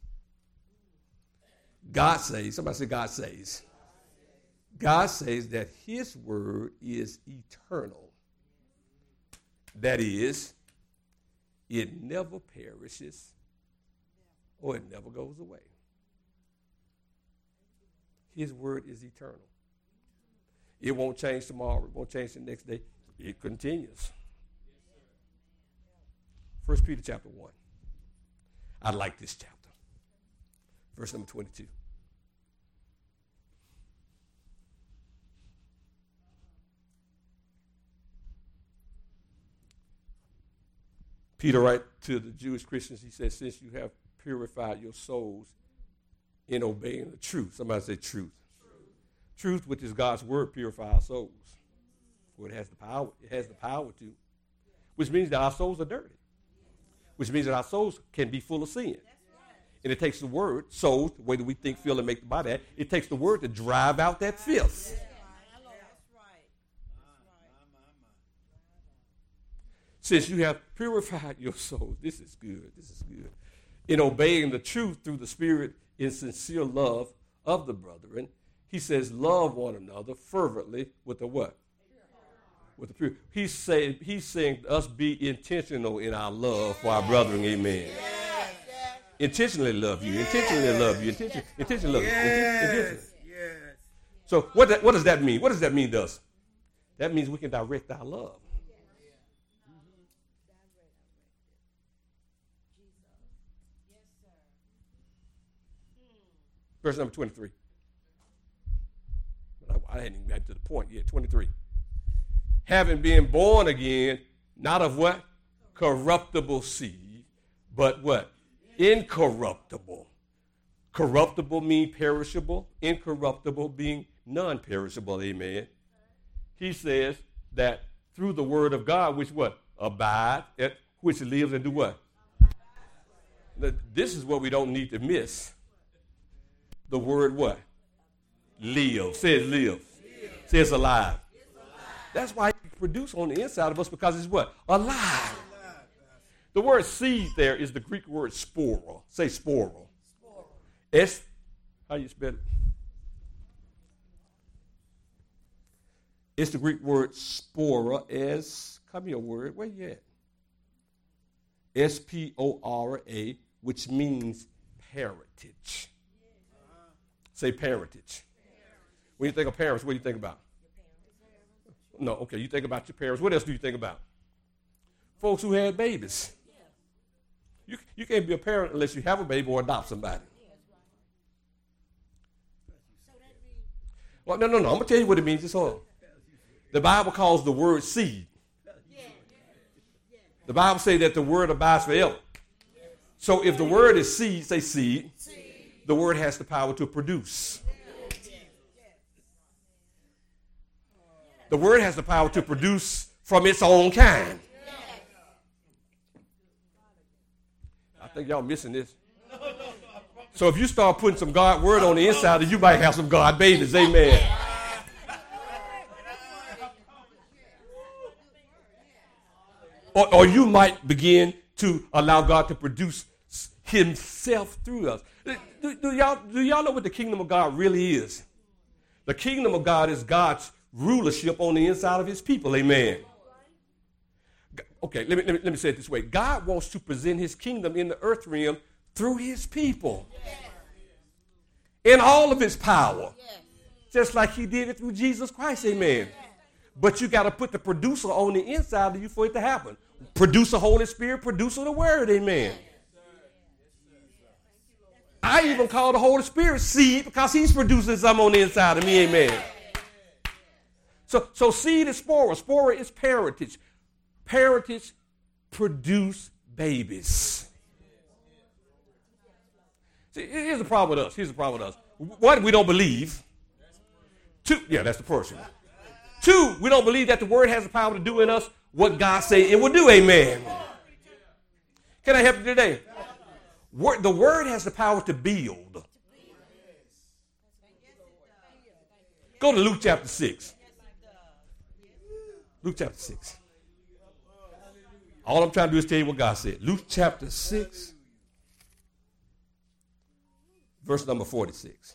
God says, somebody say God says. God says that his word is eternal. That is, it never perishes or it never goes away. His word is eternal. It won't change tomorrow. It won't change the next day. It continues. First Peter chapter one. I like this chapter. Verse number twenty-two. Peter writes to the Jewish Christians, he says, since you have purified your souls in obeying the truth. Somebody say truth. Truth, truth which is God's word, purify our souls. For it has the power. It has the power to. Which means that our souls are dirty. Which means that our souls can be full of sin. And it takes the word, so the way that we think, feel, and make the body act, it takes the word to drive out that filth. Since you have purified your soul, this is good, this is good, in obeying the truth through the Spirit in sincere love of the brethren, he says, love one another fervently with the what? With the pure. He's saying, he's saying us be intentional in our love for our brethren, amen. Yes, yes. Intentionally love you, intentionally love you, intentionally, intentionally love you. Yes, intentionally. Yes. So what, that, what does that mean? What does that mean to us? That means we can direct our love. Verse number twenty-three. But I, I hadn't even got to the point yet. twenty-three. Having been born again, not of what? Corruptible seed, but what? Incorruptible. Corruptible mean perishable. Incorruptible being non-perishable. Amen. He says that through the word of God, which what? Abide, which lives and do what? This is what we don't need to miss. The word what? Live. Says live. live. Says alive. alive. That's why it produces on the inside of us, because it's what? Alive. alive. The word seed there is the Greek word spora. Say spora. Spora. S, how you spell it? It's the Greek word spora as, come here word, where you at? S P O R A, which means parentage. Say parentage. When you think of parents, what do you think about? No, okay, you think about your parents. What else do you think about? Folks who had babies. You, you can't be a parent unless you have a baby or adopt somebody. Well, no, no, no. I'm going to tell you what it means. It's all. The Bible calls the word seed. The Bible says that the word abides forever. So if the word is seed, say seed. The word has the power to produce. The word has the power to produce from its own kind. I think y'all missing this. So if you start putting some God word on the inside, you might have some God babies. Amen. Or, or you might begin to allow God to produce himself through us. Do, do, y'all, do y'all know what the kingdom of God really is? The kingdom of God is God's rulership on the inside of his people. Amen. Okay, let me, let me, let me say it this way. God wants to present his kingdom in the earth realm through his people. In all of his power. Just like he did it through Jesus Christ. Amen. But you got to put the producer on the inside of you for it to happen. Produce the Holy Spirit, produce the word. Amen. I even call the Holy Spirit seed because he's producing something on the inside of me. Amen. So, so seed is spora. Spora is parentage. Parentage produce babies. See, here's the problem with us. Here's the problem with us. One, we don't believe. Two, yeah, that's the person. Two, we don't believe that the word has the power to do in us what God say it will do. Amen. Can I help you today? Word, the word has the power to build. Go to Luke chapter six. Luke chapter six. All I'm trying to do is tell you what God said. Luke chapter six, verse number forty-six.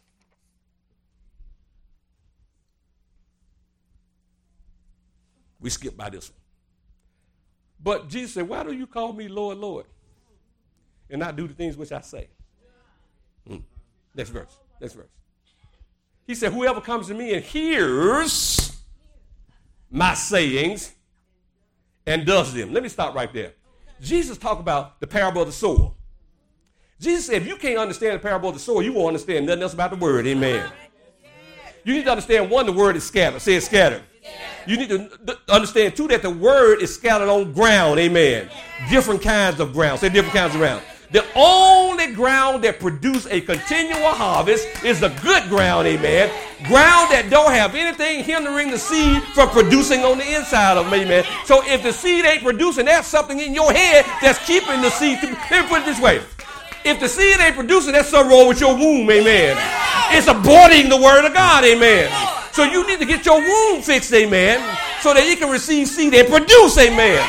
We skip by this one. But Jesus said, why do you call me Lord, Lord, and not do the things which I say? Hmm. Next verse. Next verse. He said, whoever comes to me and hears my sayings and does them. Let me stop right there. Jesus talked about the parable of the sower. Jesus said, if you can't understand the parable of the sower, you won't understand nothing else about the word. Amen. You need to understand, one, the word is scattered. Say it's scattered. You need to understand, too, that the word is scattered on ground. Amen. Different kinds of ground. Say different kinds of ground. The only ground that produces a continual harvest is the good ground. Amen. Ground that don't have anything hindering the seed from producing on the inside of them. Amen. So if the seed ain't producing, there's something in your head that's keeping the seed. To, let me put it this way. If the seed ain't producing, there's something wrong with your womb, amen. It's aborting the word of God, amen. So you need to get your womb fixed, amen, so that you can receive seed and produce, amen.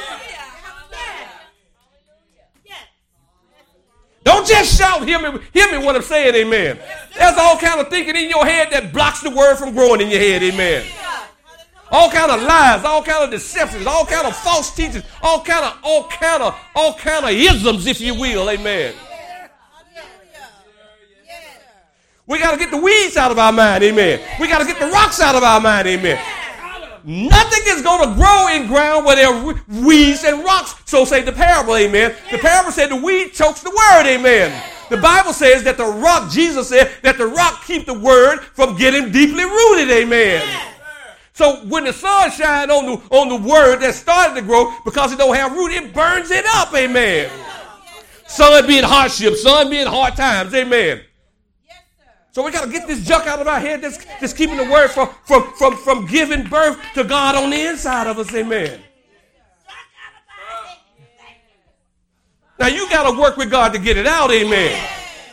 Don't just shout, hear me, hear me what I'm saying, amen. There's all kind of thinking in your head that blocks the word from growing in your head, amen. All kind of lies, all kind of deceptions, all kind of false teachings, all kind of, all kind of, all kind of isms, if you will, amen. We got to get the weeds out of our mind, amen. We got to get the rocks out of our mind, amen. Nothing is going to grow in ground where there are weeds and rocks. So say the parable, amen. The parable said the weed chokes the word, amen. The Bible says that the rock, Jesus said, that the rock keep the word from getting deeply rooted, amen. So when the sun shines on the, on the word that started to grow, because it don't have root, it burns it up, amen. Sun being hardship, sun being hard times, amen. So we got to get this junk out of our head that's, that's keeping the word from, from, from, from giving birth to God on the inside of us, amen. Now you got to work with God to get it out, amen.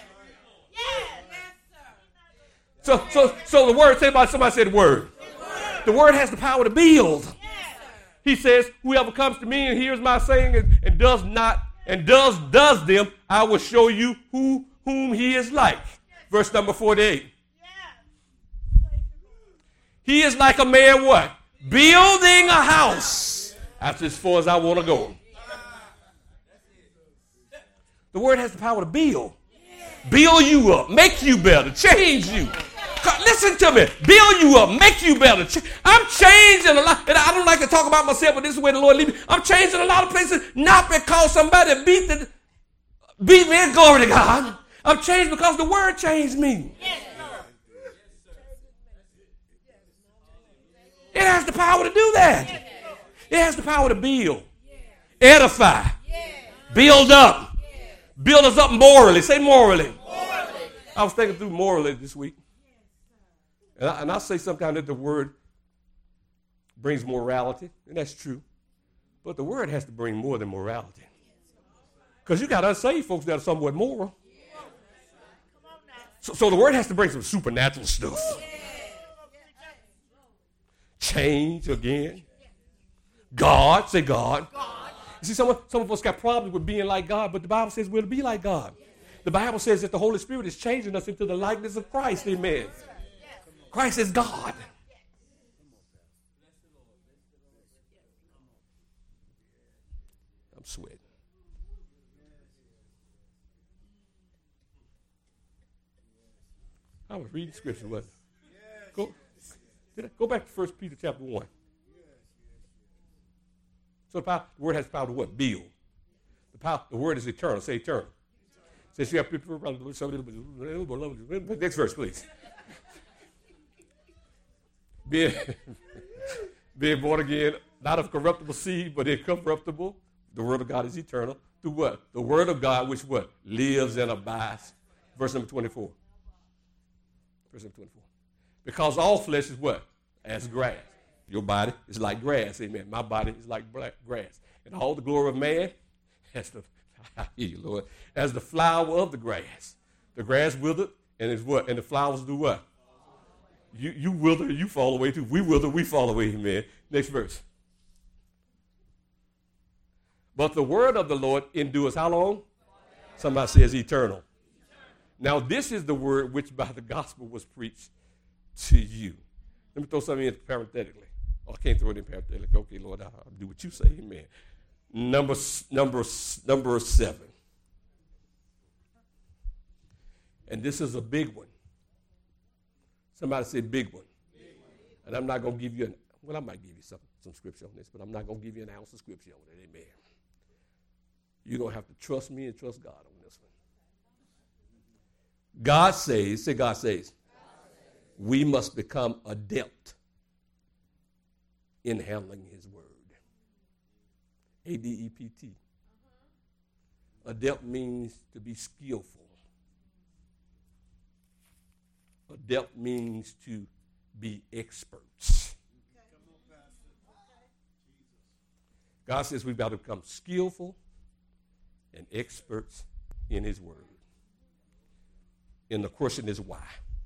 So, so, so the word, say about somebody said word. The word has the power to build. He says, whoever comes to me and hears my saying and, and does not, and does, does them, I will show you who, whom he is like. Verse number forty-eight. He is like a man what? Building a house. That's as far as I want to go. The word has the power to build. Build you up. Make you better. Change you. Listen to me. Build you up. Make you better. I'm changing a lot. And I don't like to talk about myself, but this is where the Lord leads me. I'm changing a lot of places, not because somebody beat, the, beat me in glory to God. I'm changed because the word changed me. It has the power to do that. It has the power to build, edify, build up, build us up morally. Say morally. I was thinking through morally this week. And I, and I say sometimes that the word brings morality, and that's true. But the word has to bring more than morality. Because you got unsaved folks that are somewhat moral. So, so the word has to bring some supernatural stuff. Change again. God, say God. You see, some of, some of us got problems with being like God, but the Bible says we're to be like God. The Bible says that the Holy Spirit is changing us into the likeness of Christ, amen. Christ is God. I'm sweating. I was reading scripture, wasn't I? Go, did I? Go back to First Peter chapter one. So the, power, the word has the power to what? Build. The power, the word is eternal. Say eternal. Says you have people. Next verse, please. Being, being born again, not of corruptible seed, but incorruptible. The word of God is eternal. Through what? The word of God, which what? Lives and abides. Verse number twenty-four. Verse number twenty-four. Because all flesh is what? As grass. Your body is like grass, amen. My body is like black grass. And all the glory of man, as the, I hear you, Lord, as the flower of the grass. The grass withered, and it's what? And the flowers do what? You, you wither, you fall away too. We wither, we fall away, amen. Next verse. But the word of the Lord endures how long? Somebody says eternal. Now this is the word which by the gospel was preached to you. Let me throw something in parenthetically. Oh, I can't throw it in parenthetically. Okay, Lord, I'll, I'll do what you say, amen. Number, number, number seven. And this is a big one. Somebody said big one. Big one. And I'm not going to give you, an, well, I might give you some, some scripture on this, but I'm not going to give you an ounce of scripture on it, amen. You're going to have to trust me and trust God on this one. God says, say God says, God says, we must become adept in handling his word. A D E P T. Uh-huh. Adept means to be skillful. Adept means to be experts. God says we've got to become skillful and experts in his word. And the question is why?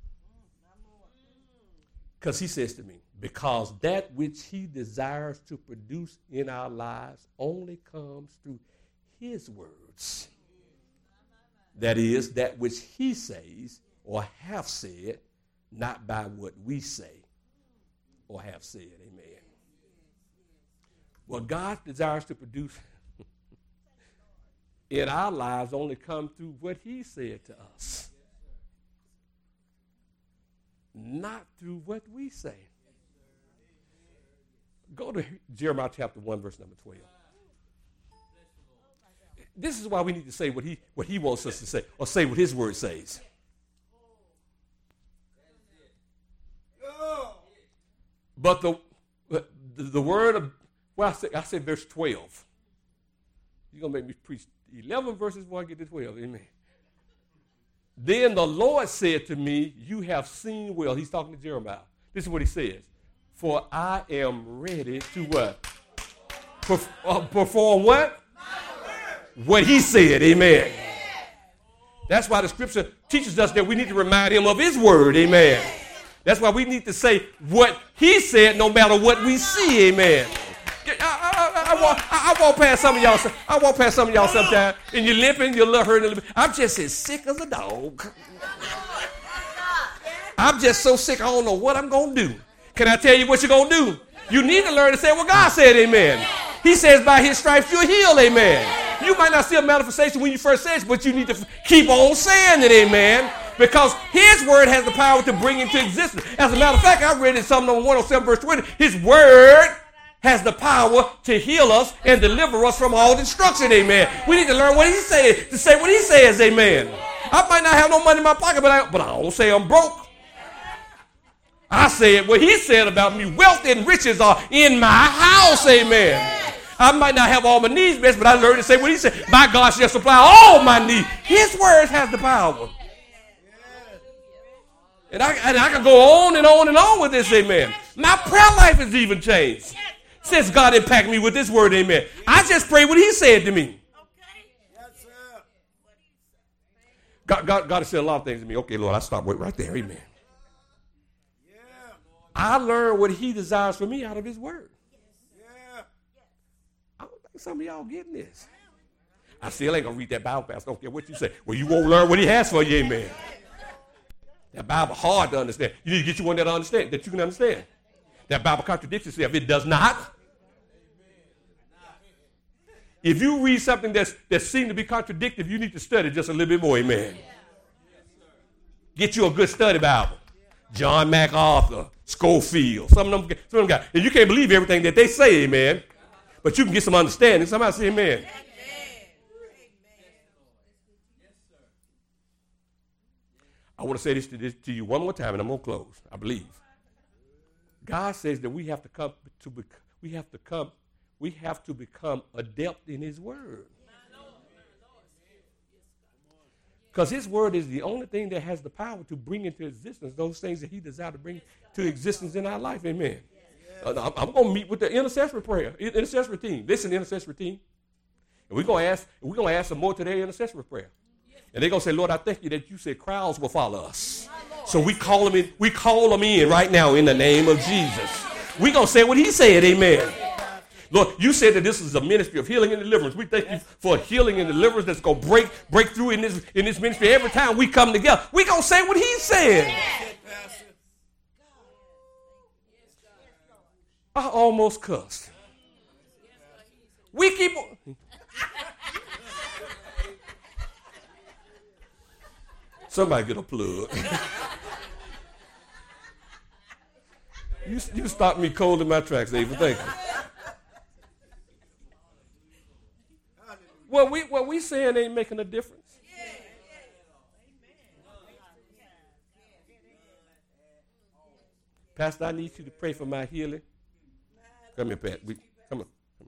Because he says to me, because that which he desires to produce in our lives only comes through his words. That is, that which he says or have said, not by what we say or have said. Amen. What God desires to produce in our lives only come through what he said to us, not through what we say. Go to Jeremiah chapter one, verse number twelve. This is why we need to say what he, what he wants us to say, or say what his word says. But the, the, the word of, well, I said, I said verse twelve. You're going to make me preach eleven verses before I get to twelve. Amen. Then the Lord said to me, you have seen well. He's talking to Jeremiah. This is what he says. For I am ready to what? Perf- uh, perform what? What he said. Amen. That's why the scripture teaches us that we need to remind him of his word. Amen. That's why we need to say what he said no matter what we see. Amen. I, I, I, I, walk, I, I walk past some of y'all. I walk past some of y'all sometimes, and you're limping, you're a little hurting a little bit. I'm just as sick as a dog. I'm just so sick, I don't know what I'm going to do. Can I tell you what you're going to do? You need to learn to say what God said, amen. He says by his stripes you're healed, amen. You might not see a manifestation when you first say it, but you need to keep on saying it, amen. Because his word has the power to bring into existence. As a matter of fact, I read in Psalm number one oh seven, verse twenty, his word has the power to heal us and deliver us from all destruction, amen. We need to learn what he says, to say what he says, amen. I might not have no money in my pocket, but I, but I don't say I'm broke. I said what he said about me. Wealth and riches are in my house, amen. I might not have all my needs met, but I learned to say what he said. My God shall supply all my needs. His words has the power. And I, and I can go on and on and on with this, amen. My prayer life has even changed since God impacted me with this word, amen. I just pray what he said to me. God, God, God has said a lot of things to me. Okay, Lord, I stop right there, amen. I learned what he desires for me out of his word. I don't think some of y'all getting this. I still ain't going to read that Bible pass. I don't care what you say. Well, you won't learn what he has for you, amen. That Bible hard to understand. You need to get you one that understand, that you can understand. That Bible contradicts itself. It does not. If you read something that's, that seems to be contradictory, you need to study just a little bit more, amen. Get you a good study Bible. John MacArthur, Schofield, some of them, some of them guys. And you can't believe everything that they say, amen. But you can get some understanding. Somebody say amen. Amen. I want to say this to, this to you one more time, and I'm going to close, I believe. God says that we have to come to bec- we have to come, we have to become adept in his word. Because his word is the only thing that has the power to bring into existence those things that he desires to bring to existence in our life. Amen. Uh, I'm going to meet with the intercessory prayer, intercessory team. Listen, intercessory team. And we're going to ask, we're going to ask some more today intercessory prayer. And they're going to say, Lord, I thank you that you said crowds will follow us. So we call them in, we call them in right now in the name of Jesus. We're going to say what he said. Amen. Lord, you said that this is a ministry of healing and deliverance. We thank you for healing and deliverance that's going to break break through in this in this ministry. Every time we come together, we're going to say what he said. I almost cussed. We keep on. Somebody get a plug. you, you stopped me cold in my tracks, Ava. Thank you. What we what we saying ain't making a difference. Pastor, I need you to pray for my healing. Come here, Pat. We, come on. Come on.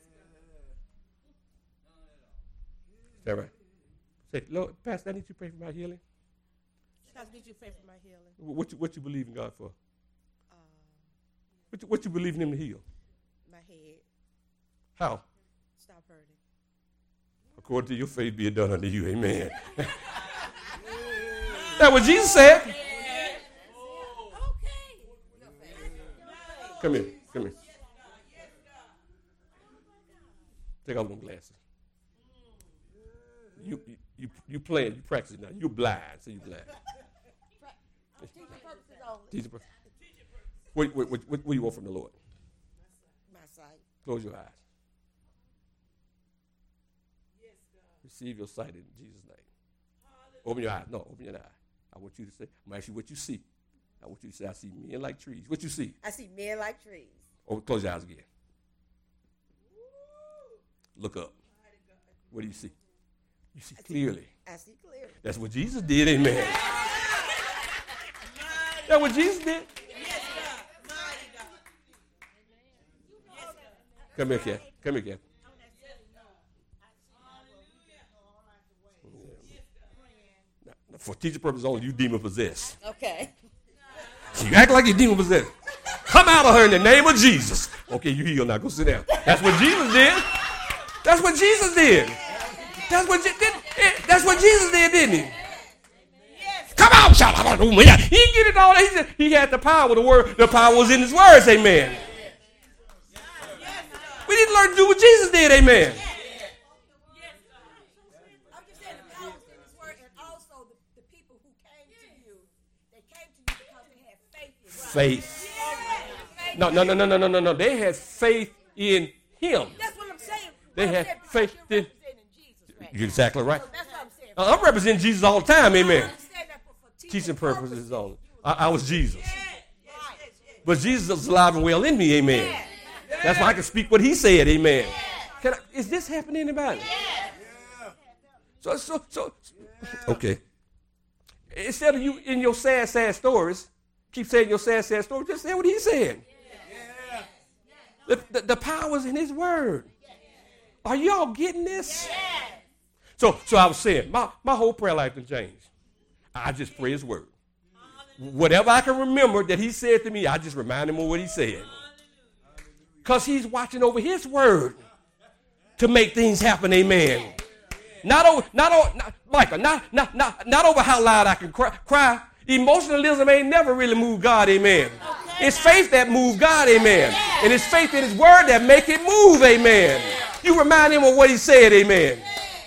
Is that right? Say, Lord, Pastor, I need you to pray for my healing. Pastor, need you to pray for my healing. What you what you believe in God for? Um, What you, what you believe in him to heal? my head. How? Stop hurting. according to your faith be it done unto you. Amen. That's what Jesus said. Come here. Come here. Take off them glasses. You you you, you playing, you practicing now. You're blind, so you blind. Teaching purposes only. Teaching purposes. What, what, what, what do you want from the Lord? My sight. Close your eyes. Receive your sight in Jesus' name. Open your eyes. No, open your eyes. I want you to say, I'm going to ask you what you see. I want you to say, I see men like trees. What you see? I see men like trees. Oh, close your eyes again. Look up. What do you see? You see I clearly. See, I see clearly. That's what Jesus did, amen. That's what Jesus did. Yes, God. Mighty God. Come here, Kat. Come here, Kat. Now, for teacher purposes only, you demon possessed. Okay. You act like you're demon possessed. Come out of her in the name of Jesus. Okay, you healed now. Go sit down. That's what Jesus did. That's what Jesus did. That's what, did, that's what Jesus did, didn't he? Come on, shout out. He didn't get it all. He, said, he had the power. The word, the power was in his words, amen. We need to learn to do what Jesus did, amen. I'm just saying the power was in his word, and also the, the people who came to you, they came to you because they had faith in God. Faith. No, no, no, no, no, no, no, no. They had faith in him. That's what I'm saying. They I'm had saying faith you're in. representing Jesus right You're exactly right. now. That's what I'm saying. I'm representing Jesus all the time, amen. I understand that, but for teaching, Teaching purposes purposes only. I, I was Jesus. right. But Jesus is alive and well in me, amen. That's why I can speak what he said, amen. Can I, is this happening to anybody? So, so, so, okay. Instead of you in your sad, sad stories, keep saying your sad, sad stories, just say what he said. The, the, the power's in his word. Are y'all getting this? So, so I was saying, my, my whole prayer life has changed. I just pray his word. Whatever I can remember that he said to me, I just remind him of what he said. Because he's watching over his word to make things happen, amen. Not over, not over, not, Michael, not, not, not, not over how loud I can cry, cry. Emotionalism ain't never really moved God, amen. It's faith that moves God, amen. And it's faith in his word that make it move, amen. You remind him of what he said, amen.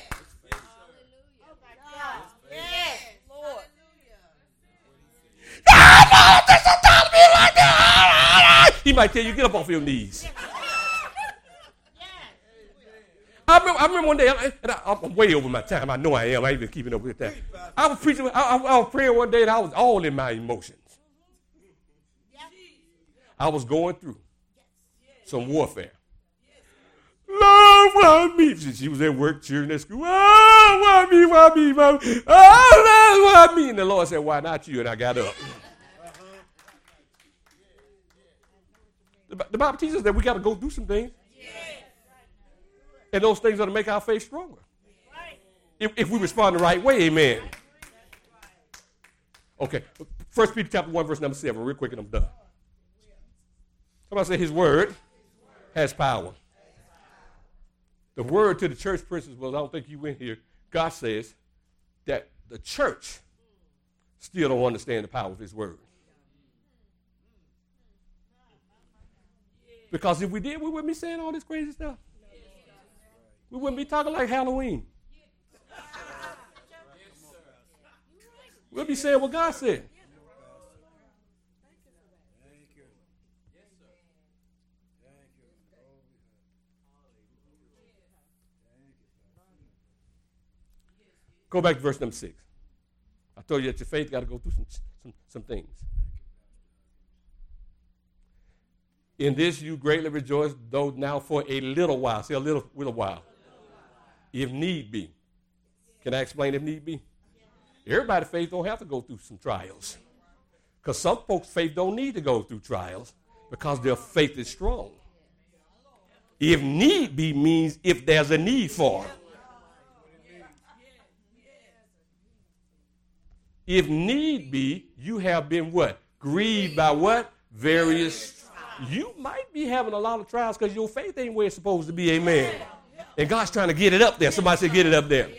He might tell you, get up off your knees. I remember, I remember one day, and I, I'm way over my time. I know I am. I ain't been keeping up with that. I was preaching, I, I, I was praying one day, and I was all in my emotions. I was going through some warfare. Lord, why me? She was at work, cheering at school. Oh, why me, why me, why me? Oh, Lord, why me? And the Lord said, why not you? And I got up. The Bible teaches us that we got to go through some things. And those things are to make our faith stronger. If, if we respond the right way, amen. Okay, First Peter chapter one, verse number seven, real quick and I'm done. Somebody say his word has power. The word to the church principles, I don't think you went here. God says that the church still don't understand the power of his word. Because if we did, we wouldn't be saying all this crazy stuff. We wouldn't be talking like Halloween. We'll be saying what God said. Go back to verse number six. I told you that your faith got to go through some, some, some things. In this you greatly rejoice, though now for a little while. Say a little, little while. If need be. Can I explain if need be? Everybody's faith don't have to go through some trials. Because some folks' faith don't need to go through trials because their faith is strong. If need be means if there's a need for it. If need be, you have been what? Grieved by what? Various. You might be having a lot of trials because your faith ain't where it's supposed to be, amen. And God's trying to get it up there. Somebody say, get it up there.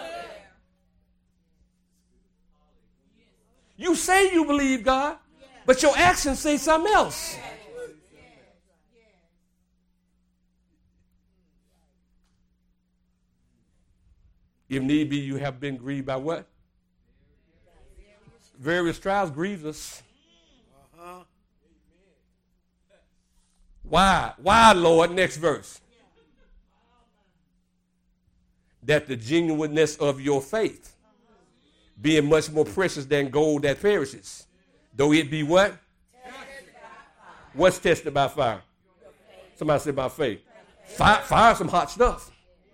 You say you believe God, but your actions say something else. If need be, you have been grieved by what? Various trials grieve us. Uh-huh. Why? Why, Lord? Next verse. That the genuineness of your faith, being much more precious than gold that perishes, though it be what? What's tested by fire? Somebody say by faith. Fire, fire some hot stuff.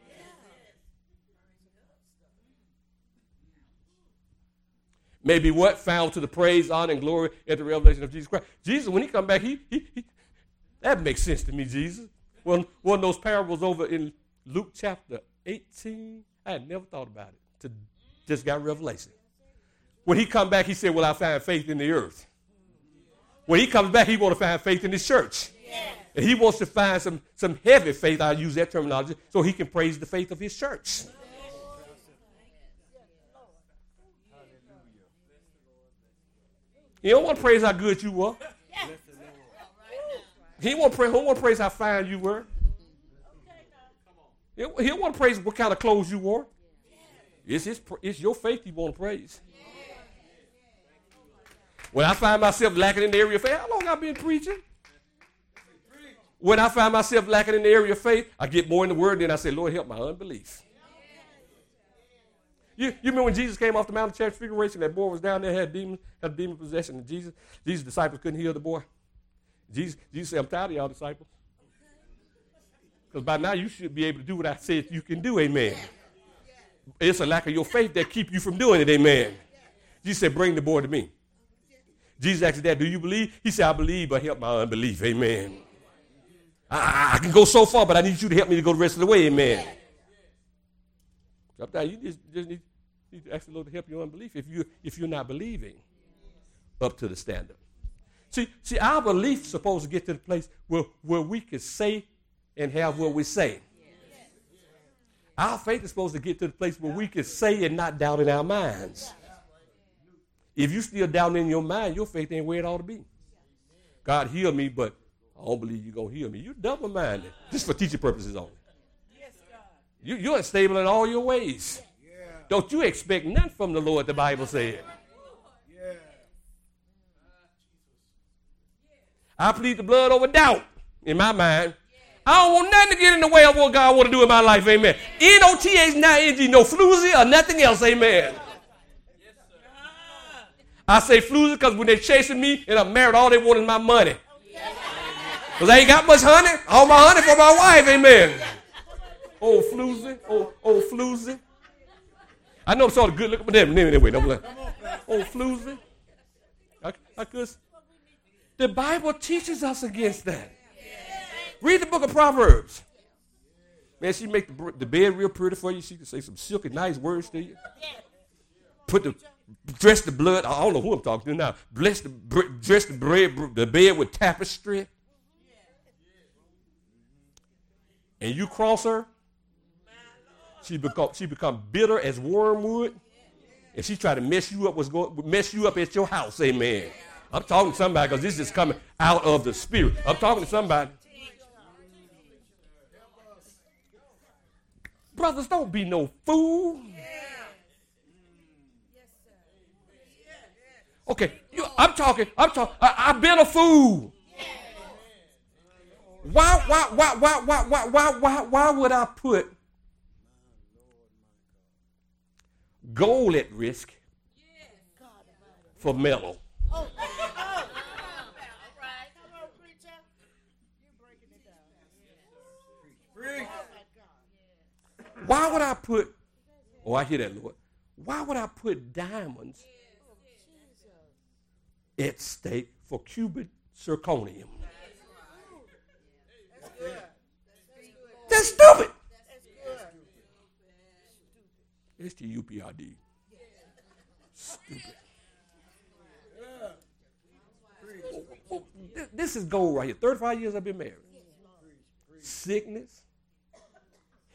Maybe what? Found to the praise, honor, and glory at the revelation of Jesus Christ. Jesus, when he come back, he, he, he that makes sense to me, Jesus. Well, one of those parables over in Luke chapter eighteen, I had never thought about it. To, just got revelation. When he come back, he said, well, I find faith in the earth. When he comes back, he want to find faith in his church. Yeah. And he wants to find some, some heavy faith, I'll use that terminology, so he can praise the faith of his church. He don't want to praise how good you were. He don't want to praise, he don't want to praise how fine you were. He don't want to praise what kind of clothes you wore. It's, his, it's your faith he want to praise. When I find myself lacking in the area of faith, how long I've been preaching? When I find myself lacking in the area of faith, I get more in the word, then I say, Lord, help my unbelief. You, you remember when Jesus came off the Mount of Transfiguration, that boy was down there, had demon, had a demon possession, and Jesus, Jesus' disciples couldn't heal the boy. Jesus, Jesus said, I'm tired of y'all disciples. Because by now you should be able to do what I said you can do, amen. It's a lack of your faith that keep you from doing it, amen. Jesus said, bring the boy to me. Jesus asked his dad, do you believe? He said, I believe, but help my unbelief, amen. I, I can go so far, but I need you to help me to go the rest of the way, amen. Sometimes you just, just need, need to ask the Lord to help your unbelief if, you, if you're not believing up to the standard. See, see, our belief is supposed to get to the place where, where we can say and have what we say. Our faith is supposed to get to the place where we can say and not doubt in our minds. If you still doubting in your mind, your faith ain't where it ought to be. God healed me, but I don't believe you're going to heal me. You're double-minded. Just for teaching purposes only. You, you're unstable in all your ways. Yeah. Don't you expect nothing from the Lord, the Bible said. Yeah. I plead the blood over doubt in my mind. I don't want nothing to get in the way of what God want to do in my life, amen. N O T H, not N G, no floozy or nothing else, amen. I say floozy because when they're chasing me and I'm married, all they want is my money. Because I ain't got much honey. All my honey for my wife, amen. Oh, floozy. Oh, oh, floozy. I know it's all good looking, but them. Anyway, don't let. Oh, floozy. I, I could. The Bible teaches us against that. Read the book of Proverbs. Man, she make the, the bed real pretty for you. She can say some silky, nice words to you. Put the dress the blood. I don't know who I'm talking to now. Bless the dress the bread, the bed with tapestry. And you cross her. She become she become bitter as wormwood, and she try to mess you up. What's going mess you up at your house? Amen. I'm talking to somebody because this is coming out of the spirit. I'm talking to somebody. Brothers, don't be no fool. Okay, you, I'm talking. I'm talking. I've been a fool. Why? Why? Why? Why? Why? Why? Why? Why? Why would I put gold at risk for metal? Oh, oh, oh. All right. Come on, preacher. You're breaking it down. Why would I put, oh, I hear that, Lord. Why would I put diamonds at stake for cubic zirconium? That's stupid. S T U P I D. Stupid. Oh, oh, this is gold right here. thirty-five years I've been married. Sickness,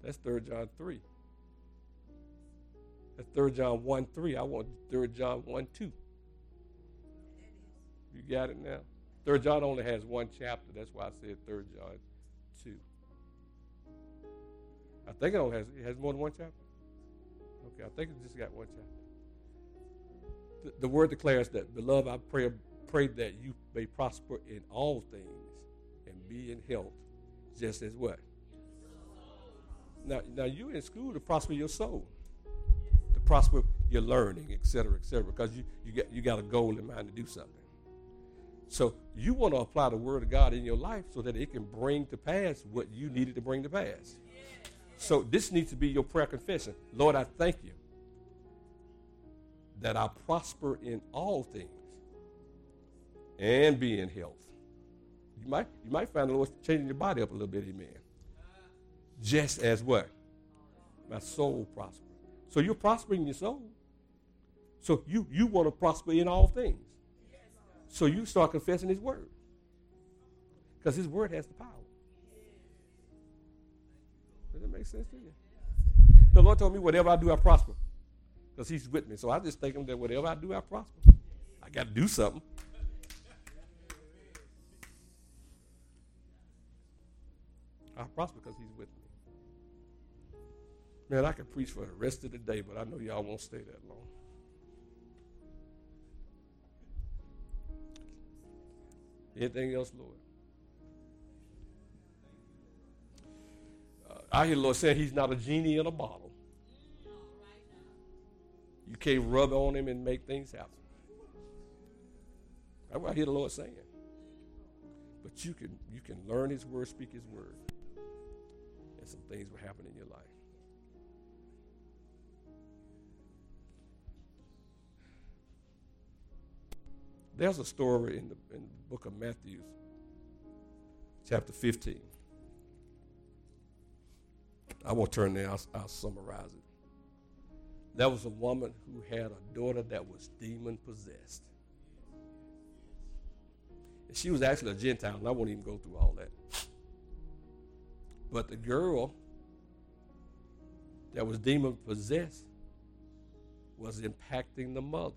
That's third John three. That's third John one three. I want third John one two. You got it now? third John only has one chapter. That's why I said third John two. I think it only has, it has more than one chapter. Okay, I think it just got one chapter. The, the word declares that, beloved, I pray, pray that you may prosper in all things and be in health, just as what? Now, now you're in school to prosper your soul, to prosper your learning, et cetera, et cetera, because you, you, got, you got a goal in mind to do something. So you want to apply the word of God in your life so that it can bring to pass what you needed to bring to pass. So this needs to be your prayer confession. Lord, I thank you that I prosper in all things and be in health. You might, you might find the Lord changing your body up a little bit, amen. Just as what? My soul prospers. So you're prospering your soul. So you, you want to prosper in all things. So you start confessing his word. Because his word has the power. Does that make sense to you? The Lord told me whatever I do, I prosper. Because he's with me. So I just think that whatever I do, I prosper. I got to do something. I prosper because he's with me. Man, I could preach for the rest of the day, but I know y'all won't stay that long. Anything else, Lord? Uh, I hear the Lord say he's not a genie in a bottle. You can't rub on him and make things happen. That's what I hear the Lord saying. But you can you can learn his word, speak his word, and some things will happen in your life. There's a story in the, in the book of Matthew, chapter fifteen. I won't turn there, I'll, I'll summarize it. There was a woman who had a daughter that was demon-possessed. And she was actually a Gentile, and I won't even go through all that. But the girl that was demon-possessed was impacting the mother.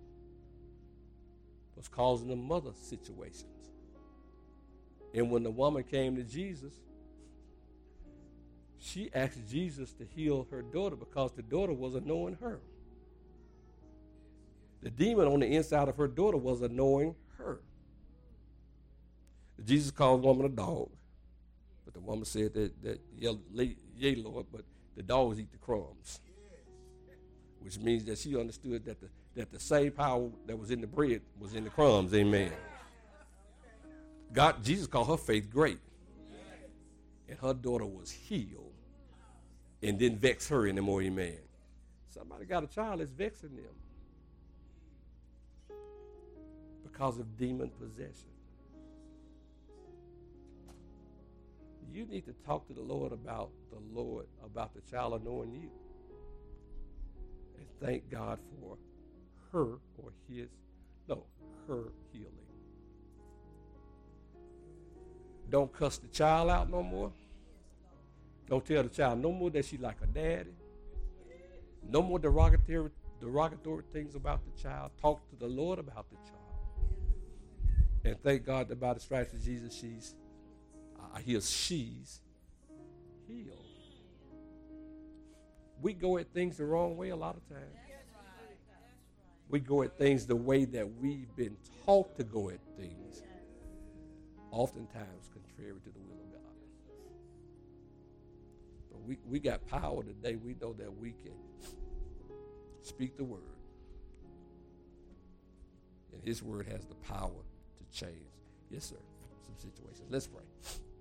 Was causing the mother situations. And when the woman came to Jesus, she asked Jesus to heal her daughter because the daughter was annoying her. The demon on the inside of her daughter was annoying her. Jesus called the woman a dog, but the woman said that, that yea, Lord, but the dogs eat the crumbs, which means that she understood that the that the same power that was in the bread was in the crumbs, amen. God, Jesus called her faith great. And her daughter was healed and didn't vex her anymore, amen. Somebody got a child that's vexing them because of demon possession. You need to talk to the Lord about the Lord, about the child annoying you. And thank God for her or his, no, her healing. Don't cuss the child out no more. Don't tell the child no more that she like a daddy. No more derogatory, derogatory things about the child. Talk to the Lord about the child. And thank God that by the stripes of Jesus, she's, I hear she's healed. We go at things the wrong way a lot of times. We go at things the way that we've been taught to go at things, oftentimes contrary to the will of God. But we, we got power today. We know that we can speak the word. And his word has the power to change, yes, sir, some situations. Let's pray.